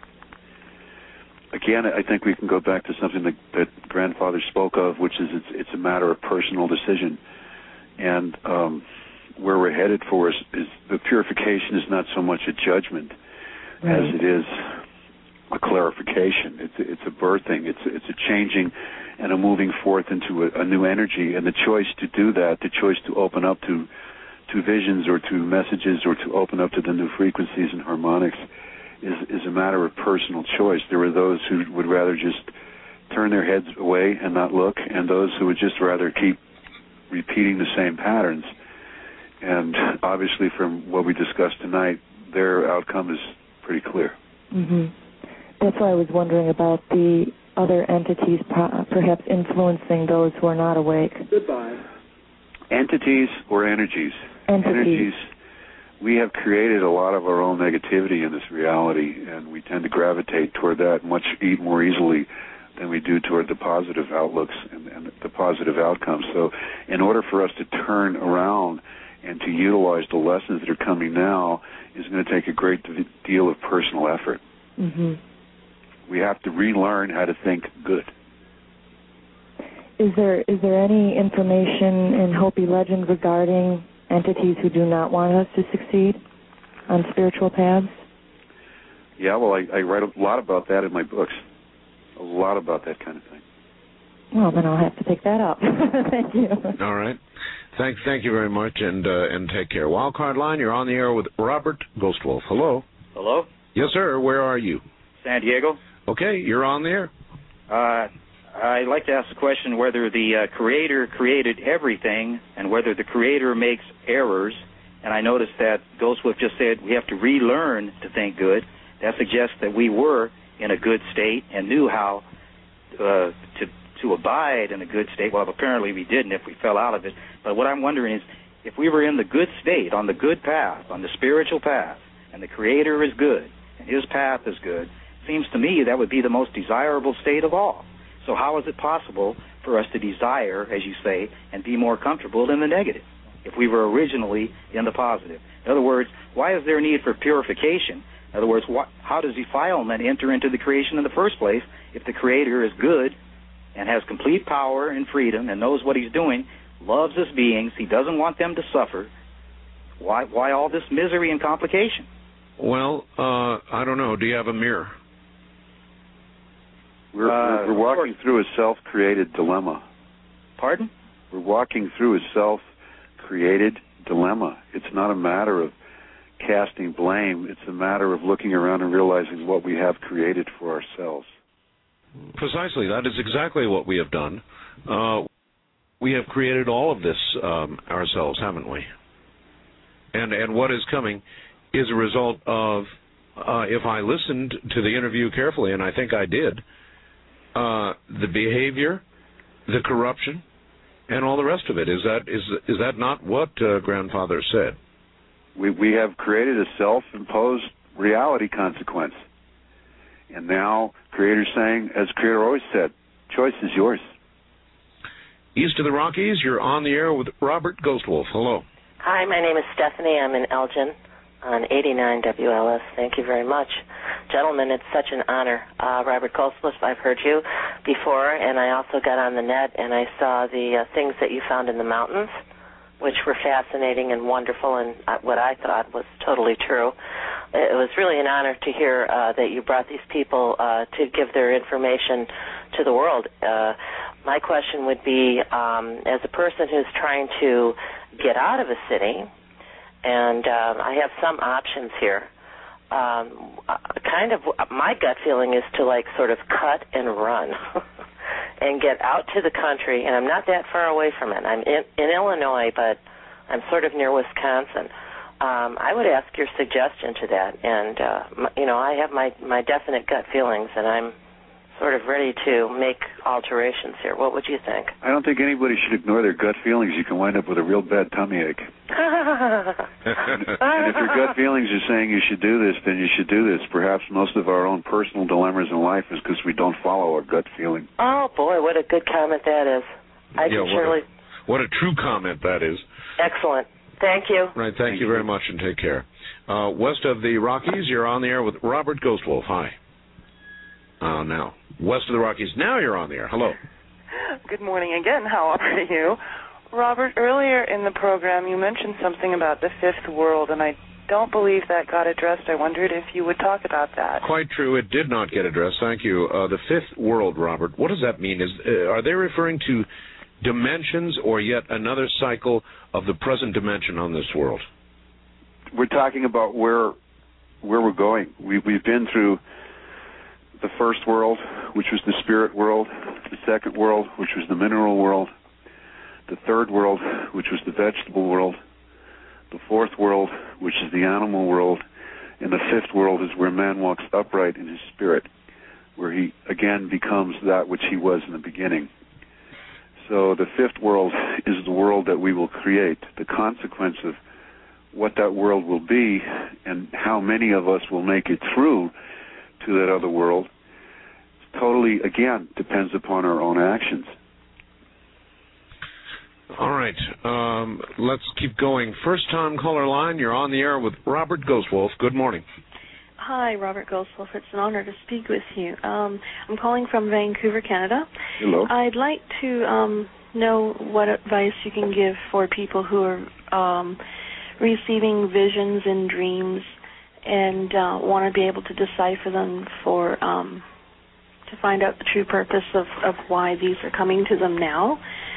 G: Again, I think we can go back to something that Grandfather spoke of, which is it's a matter of personal decision. And where we're headed for is the purification is not so much a judgment as it is a clarification. It's a birthing. It's a changing and a moving forth into a new energy. And the choice to do that, the choice to open up to visions or to messages or to open up to the new frequencies and harmonics is a matter of personal choice. There are those who would rather just turn their heads away and not look, and those who would just rather keep repeating the same patterns. And obviously from what we discussed tonight, their outcome is pretty clear.
T: Mm-hmm. That's why I was wondering about the other entities perhaps influencing those who are not awake.
G: Goodbye. Entities or energies?
T: Entities.
G: We have created a lot of our own negativity in this reality, and we tend to gravitate toward that much more easily than we do toward the positive outlooks and the positive outcomes. So in order for us to turn around and to utilize the lessons that are coming now is going to take a great deal of personal effort.
T: Mm-hmm.
G: We have to relearn how to think good.
T: Is there any information in Hopi legend regarding entities who do not want us to succeed on spiritual paths?
G: Yeah, well, I write a lot about that in my books. A lot about that kind of thing.
T: Well, then I'll have to pick that up. Thank you.
D: All right. Thank you very much, and take care. Wildcard line, you're on the air with Robert Ghostwolf. Hello.
U: Hello?
D: Yes, sir. Where are you?
U: San Diego.
D: Okay, you're on the air.
U: I'd like to ask the question whether the Creator created everything and whether the Creator makes errors. And I noticed that Ghostwolf just said we have to relearn to think good. That suggests that we were in a good state and knew how to abide in a good state. Well, apparently we didn't if we fell out of it. But what I'm wondering is if we were in the good state, on the good path, on the spiritual path, and the Creator is good, and His path is good, seems to me that would be the most desirable state of all. So how is it possible for us to desire, as you say, and be more comfortable in the negative if we were originally in the positive? In other words, why is there a need for purification? In other words, how does defilement enter into the creation in the first place if the Creator is good and has complete power and freedom and knows what He's doing, loves His beings, He doesn't want them to suffer? Why all this misery and complication?
D: Well, I don't know. Do you have a mirror?
G: We're walking through a self-created dilemma.
U: Pardon?
G: We're walking through a self-created dilemma. It's not a matter of casting blame. It's a matter of looking around and realizing what we have created for ourselves.
D: Precisely. That is exactly what we have done. We have created all of this ourselves, haven't we? And what is coming is a result of, if I listened to the interview carefully, and I think I did, the behavior, the corruption, and all the rest of it. Is that not what Grandfather said?
G: We have created a self-imposed reality consequence. And now Creator's saying, as Creator always said, choice is yours.
D: East of the Rockies, you're on the air with Robert Ghostwolf. Hello.
V: Hi, my name is Stephanie. I'm in Elgin.
A: on 89 WLS. Thank you very much. Gentlemen, it's such an honor. Robert Goldsmith, I've heard you before, and I also got on the net and I saw the things that you found in the mountains, which were fascinating and wonderful and what I thought was totally true. It was really an honor to hear that you brought these people to give their information to the world. My question would be, as a person who's trying to get out of a city, and I have some options here, kind of my gut feeling is to like sort of cut and run and get out to the country, and I'm not that far away from it. I'm in Illinois, but I'm sort of near Wisconsin. I would ask your suggestion to that, and I have my definite gut feelings, and I'm sort of ready to make alterations here. What would you think?
G: I don't think anybody should ignore their gut feelings. You can wind up with a real bad tummy ache. And if your gut feelings are saying you should do this, then you should do this. Perhaps most of our own personal dilemmas in life is because we don't follow our gut feeling.
A: Oh, boy, what a good comment that is.
D: What a true comment that is.
A: Excellent. Thank you.
D: Right, thank you very much, and take care. West of the Rockies, you're on the air with Robert Ghostwolf. Hi. Now, west of the Rockies, now you're on the air. Hello.
V: Good morning again. How are you? Robert, earlier in the program you mentioned something about the fifth world, and I don't believe that got addressed. I wondered if you would talk about that.
D: Quite true. It did not get addressed. Thank you. The fifth world, Robert, what does that mean? Are they referring to dimensions or yet another cycle of the present dimension on this world?
G: We're talking about where we're going. We've been through the first world, which was the spirit world, the second world, which was the mineral world, the third world, which was the vegetable world, the fourth world, which is the animal world, and the fifth world is where man walks upright in his spirit, where he again becomes that which he was in the beginning. So the fifth world is the world that we will create. The consequence of what that world will be and how many of us will make it through to that other world totally, again, depends upon our own actions.
D: All right. Let's keep going. First-time caller line, you're on the air with Robert Ghostwolf. Good morning.
W: Hi, Robert Ghostwolf. It's an honor to speak with you. I'm calling from Vancouver, Canada.
G: Hello.
W: I'd like to know what advice you can give for people who are receiving visions and dreams and want to be able to decipher them for to find out the true purpose of why these are coming to them now.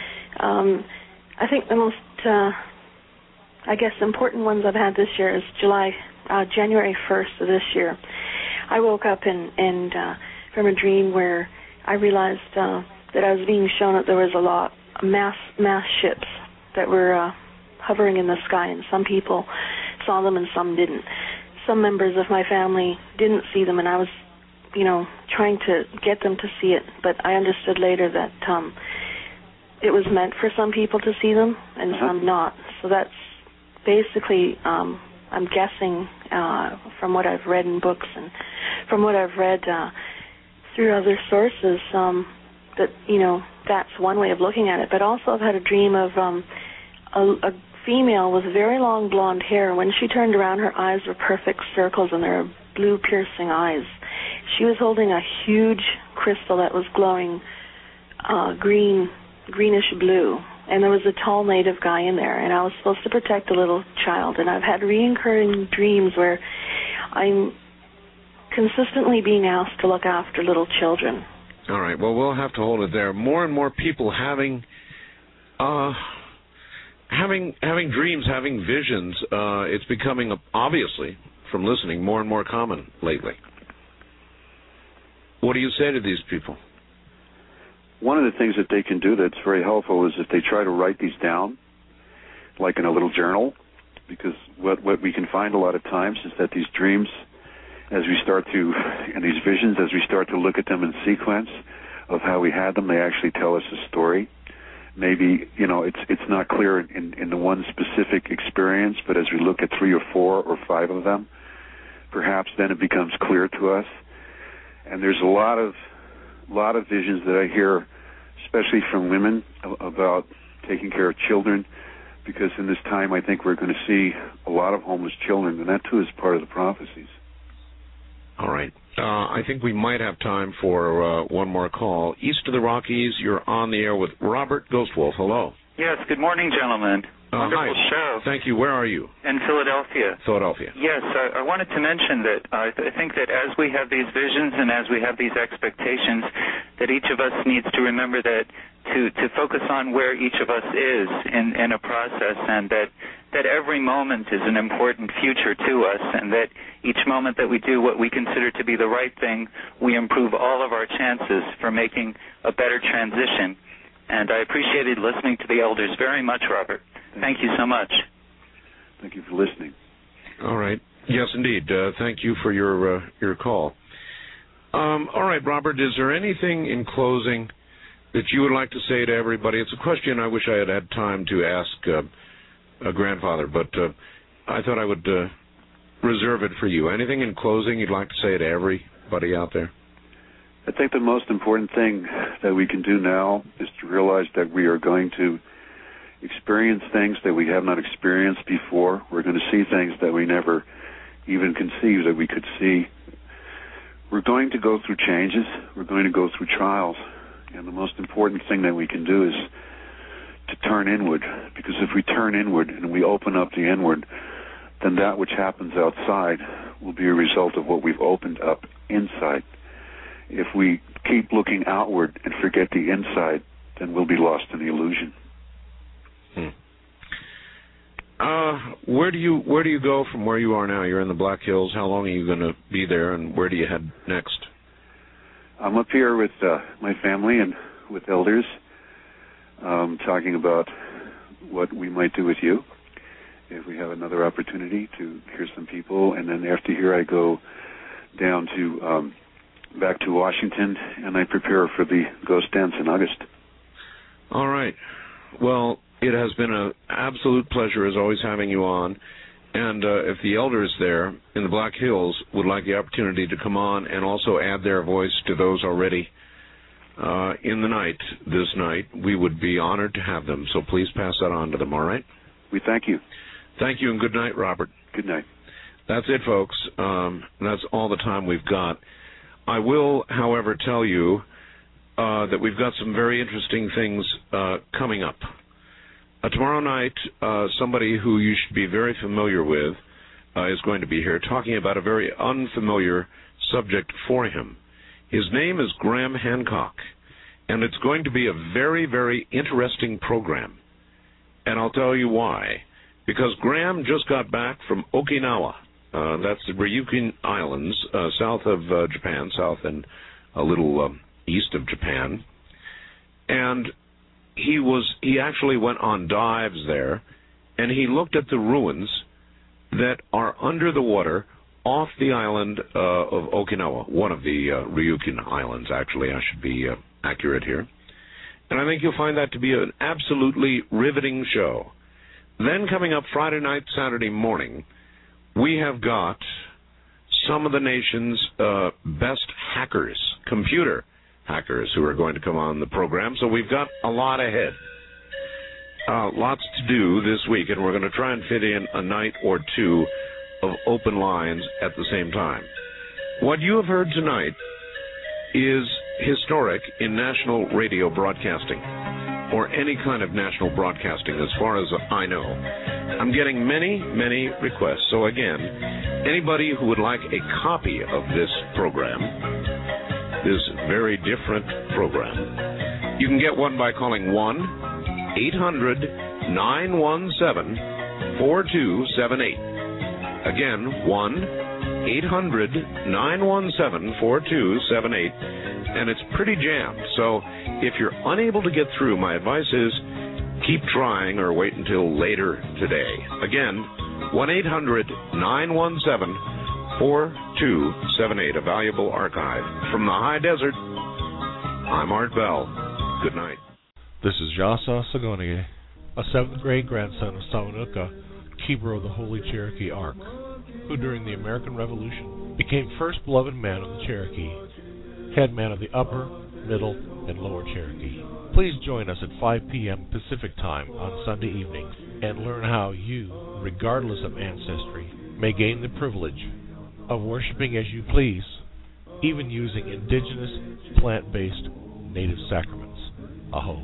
W: I think the most, important ones I've had this year is January 1st of this year. I woke up and from a dream where I realized that I was being shown that there was mass ships that were hovering in the sky, and some people saw them and some didn't. Some members of my family didn't see them, and I was, trying to get them to see it, but I understood later that it was meant for some people to see them and some not. So that's basically, I'm guessing from what I've read in books and from what I've read through other sources, that, that's one way of looking at it. But also I've had a dream of a female with very long blonde hair. When she turned around, her eyes were perfect circles and they were blue piercing eyes. She was holding a huge crystal that was glowing greenish blue, and there was a tall native guy in there, and I was supposed to protect a little child. And I've had recurring dreams where I'm consistently being asked to look after little children.
D: All right, well, we'll have to hold it there. More and more people having dreams, having visions, it's becoming, obviously, from listening, more and more common lately. What do you say to these people?
G: One of the things that they can do that's very helpful is if they try to write these down, like in a little journal, because what we can find a lot of times is that these dreams, and these visions, as we start to look at them in sequence of how we had them, they actually tell us a story. Maybe, it's not clear in the one specific experience, but as we look at 3 or 4 or 5 of them, perhaps then it becomes clear to us. And there's a lot of visions that I hear, especially from women, about taking care of children, because in this time I think we're going to see a lot of homeless children, and that too is part of the prophecies.
D: All right. I think we might have time for one more call. East of the Rockies, you're on the air with Robert Ghostwolf. Hello.
B: Yes, good morning, gentlemen. Wonderful
D: hi.
B: show.
D: Thank you. Where are you?
B: In Philadelphia.
D: Philadelphia.
B: Yes, I wanted to mention that I think that as we have these visions and as we have these expectations, that each of us needs to remember that to focus on where each of us is in a process, and that every moment is an important future to us, and that each moment that we do what we consider to be the right thing, we improve all of our chances for making a better transition. And I appreciated listening to the elders very much, Robert. Thank you so much.
G: Thank you for listening.
D: All right. Yes, indeed. Thank you for your call. All right, Robert, is there anything in closing that you would like to say to everybody? It's a question I wish I had had time to ask a grandfather, but I thought I would reserve it for you. Anything in closing you'd like to say to everybody out there?
G: I think the most important thing that we can do now is to realize that we are going to experience things that we have not experienced before. We're going to see things that we never even conceived that we could see. We're going to go through changes. We're going to go through trials. And the most important thing that we can do is to turn inward. Because if we turn inward and we open up the inward, then that which happens outside will be a result of what we've opened up inside. If we keep looking outward and forget the inside, then we'll be lost in the illusion.
D: Where do you go from where you are now? You're in the Black Hills. How long are you going to be there, and where do you head next?
G: I'm up here with my family and with elders, talking about what we might do with you if we have another opportunity to hear some people. And then after here, I go down to back to Washington, and I prepare for the Ghost Dance in August.
D: All right. Well, it has been an absolute pleasure, as always, having you on. And if the elders there in the Black Hills would like the opportunity to come on and also add their voice to those already in the night, this night, we would be honored to have them. So please pass that on to them, all right?
G: We thank you.
D: Thank you, and good night, Robert.
G: Good night.
D: That's it, folks. That's all the time we've got. I will, however, tell you that we've got some very interesting things coming up. Tomorrow night, somebody who you should be very familiar with is going to be here talking about a very unfamiliar subject for him. His name is Graham Hancock, and it's going to be a very, very interesting program. And I'll tell you why. Because Graham just got back from Okinawa. That's the Ryukyu Islands, south of Japan, south and a little east of Japan. And he actually went on dives there, and he looked at the ruins that are under the water off the island of Okinawa, one of the Ryukyu Islands, actually. I should be accurate here. And I think you'll find that to be an absolutely riveting show. Then coming up Friday night, Saturday morning, we have got some of the nation's best hackers, computer hackers, who are going to come on the program. So we've got a lot ahead. Lots to do this week, and we're going to try and fit in a night or two of open lines at the same time. What you have heard tonight is historic in national radio broadcasting, or any kind of national broadcasting, as far as I know. I'm getting many, many requests. So again, anybody who would like a copy of this program, this very different program, you can get one by calling 1-800-917-4278. Again, 1-800-917-4278. And it's pretty jammed. So if you're unable to get through, my advice is keep trying or wait until later today. Again, 1-800-917-4278, a valuable archive. From the high desert, I'm Art Bell. Good night.
C: This is Yasa Sagonie, a 7th grade grandson of Samanuka, keeper of the Holy Cherokee Ark, who during the American Revolution became first beloved man of the Cherokee, head man of the Upper, Middle, and Lower Cherokee. Please join us at 5 p.m. Pacific Time on Sunday evenings and learn how you, regardless of ancestry, may gain the privilege of worshiping as you please, even using indigenous, plant-based, native sacraments. Aho.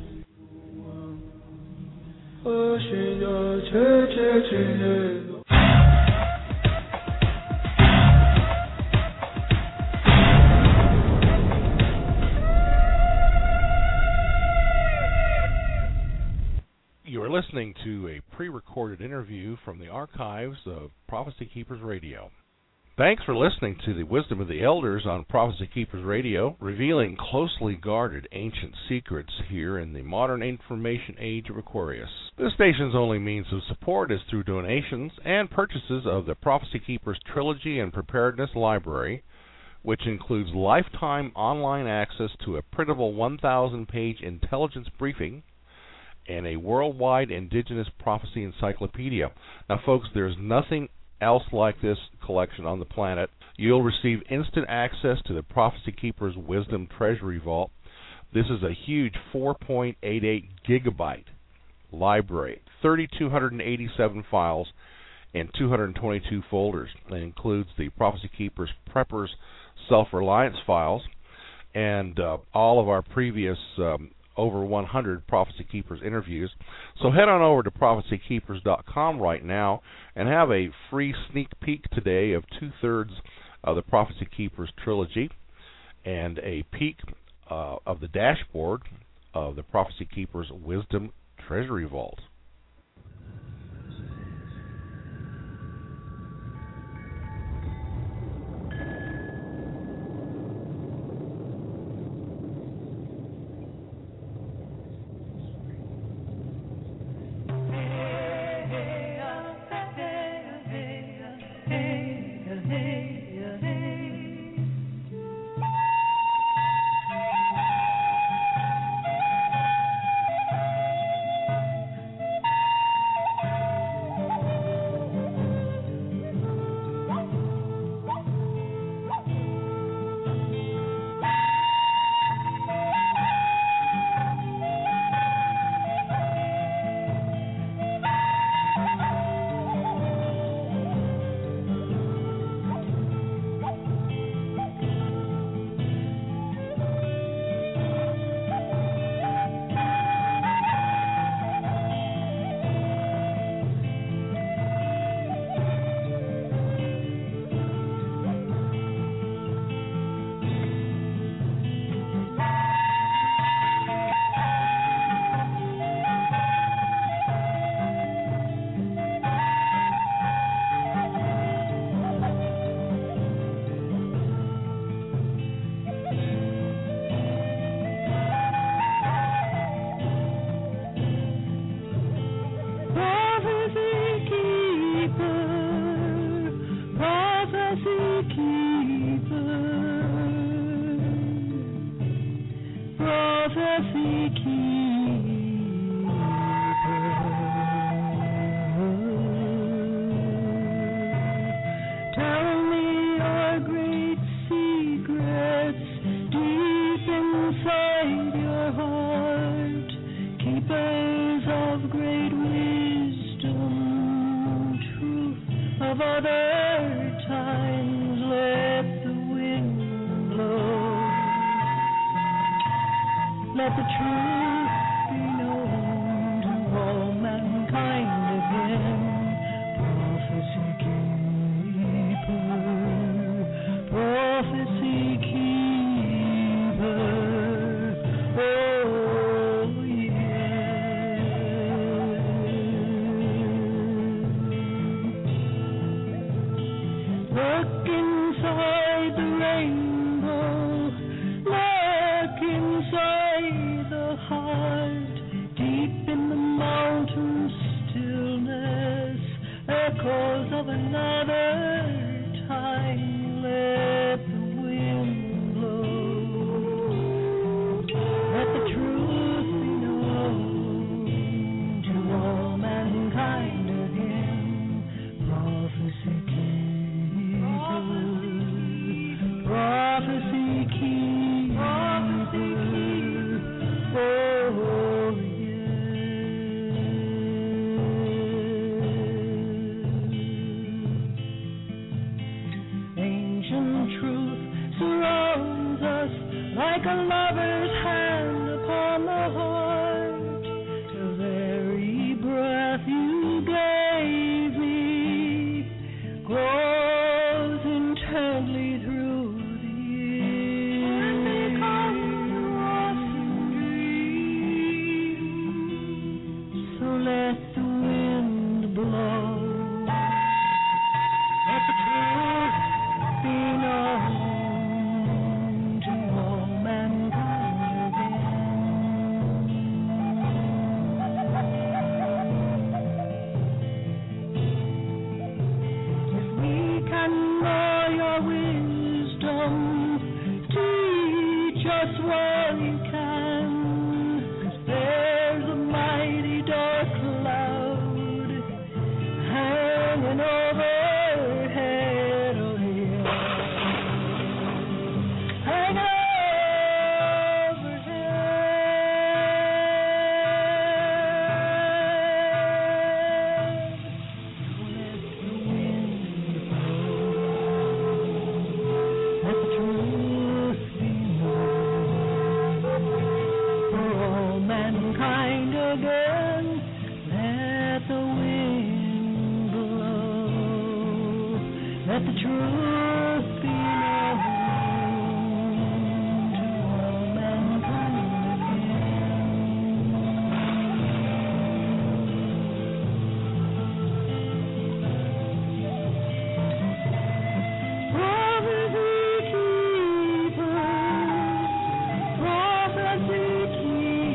C: You are listening to a pre-recorded interview from the archives of Prophecy Keepers Radio. Thanks for listening to the Wisdom of the Elders on Prophecy Keepers Radio, revealing closely guarded ancient secrets here in the modern information age of Aquarius. This station's only means of support is through donations and purchases of the Prophecy Keepers Trilogy and Preparedness Library, which includes lifetime online access to a printable 1,000-page intelligence briefing and a worldwide indigenous prophecy encyclopedia. Now, folks, there's nothing else like this collection on the planet. You'll receive instant access to the Prophecy Keepers Wisdom Treasury Vault. This is a huge 4.88 gigabyte library, 3,287 files, and 222 folders. It includes the Prophecy Keepers Preppers Self-Reliance files and all of our previous over 100 Prophecy Keepers interviews. So head on over to prophecykeepers.com right now and have a free sneak peek today of 2/3 of the Prophecy Keepers trilogy and a peek of the dashboard of the Prophecy Keepers Wisdom Treasury Vault.
E: Prophecy Keepers. blow. Let the truth be known to all mankind again. If we can know your wisdom, teach us what you can. 'Cause there's a mighty dark cloud hanging overhead, oh yeah, hanging overhead. Let the wind blow, let the truth be known for all mankind again. Let the wind blow, let the truth be known to all mankind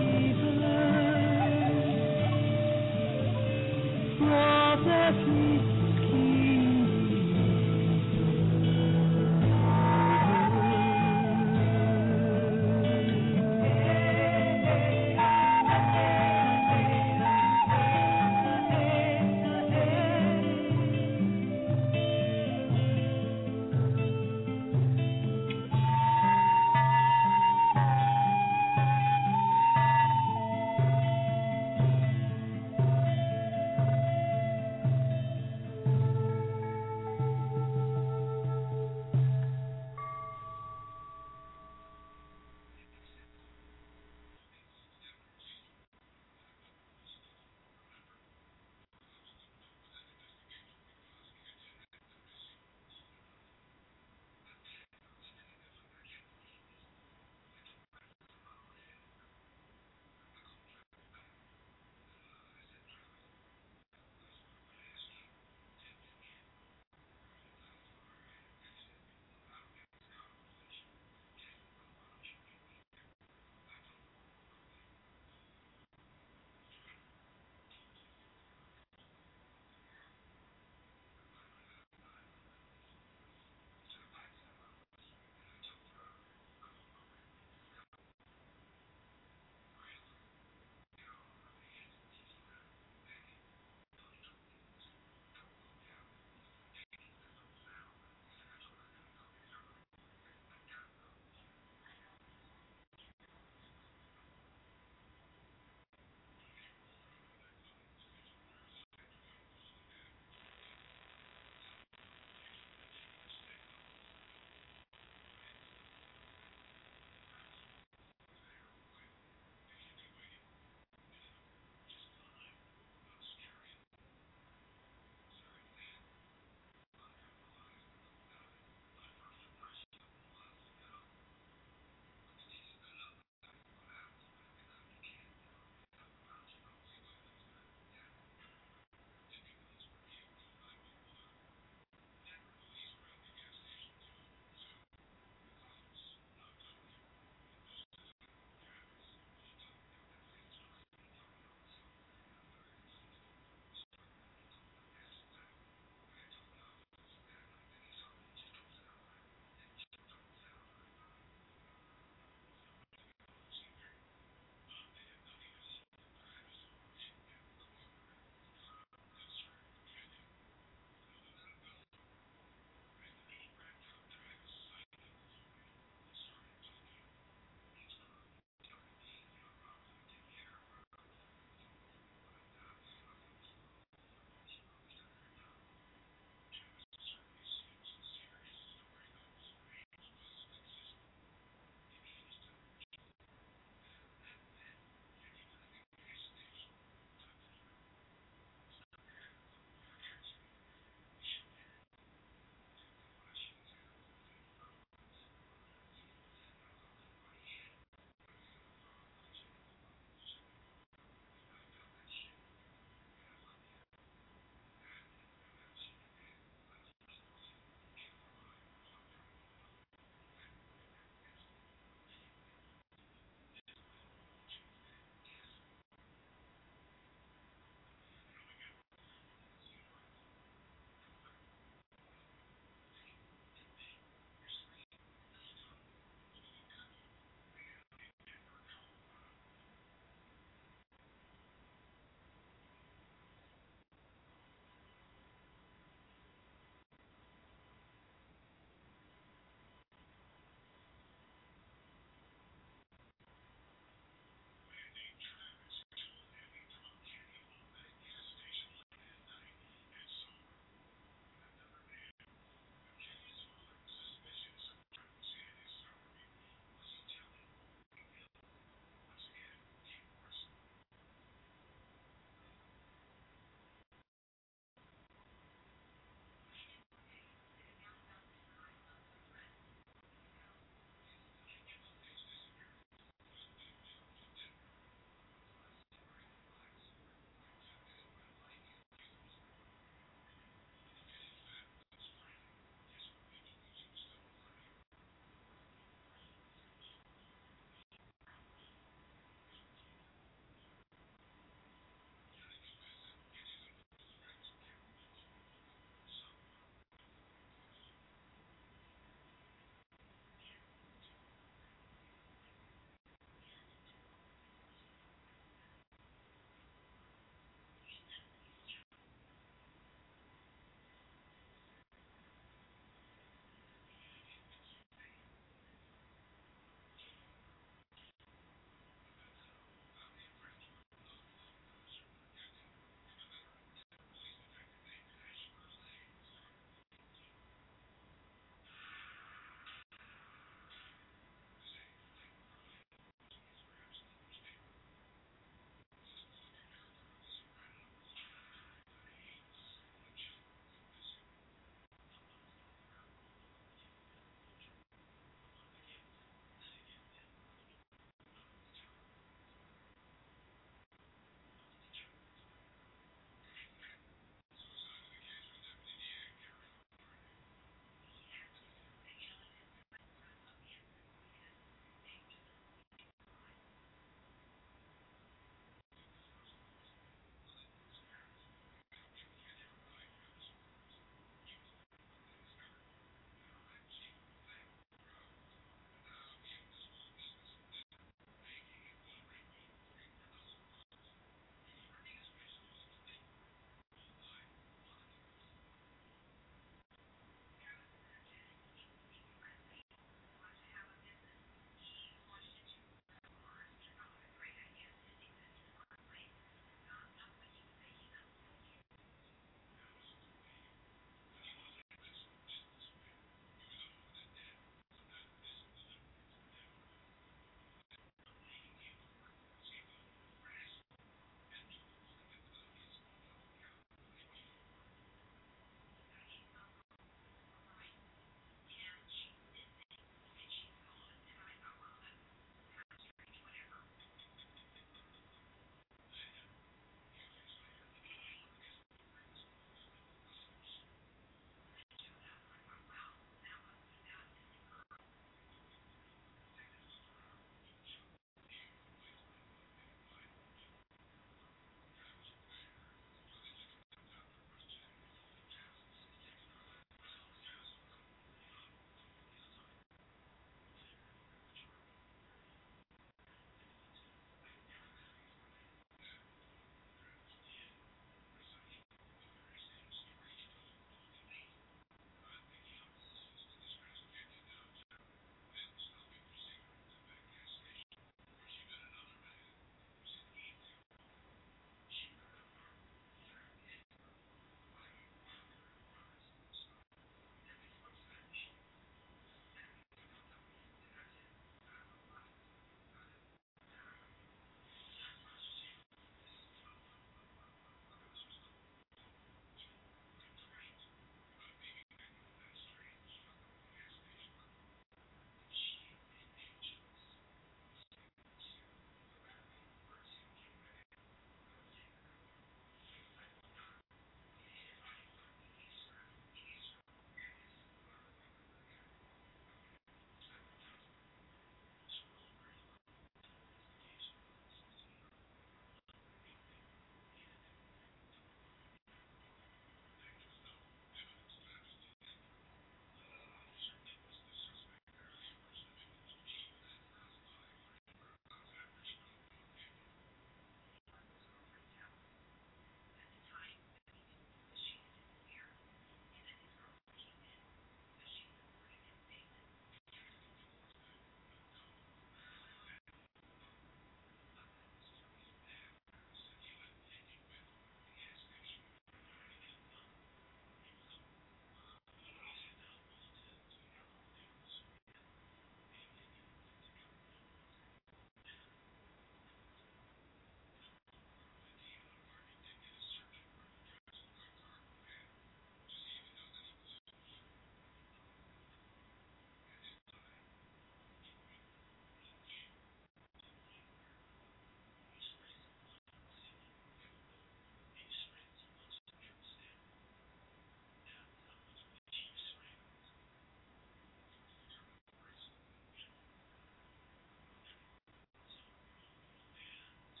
E: again. Prophecy keepers, prophecy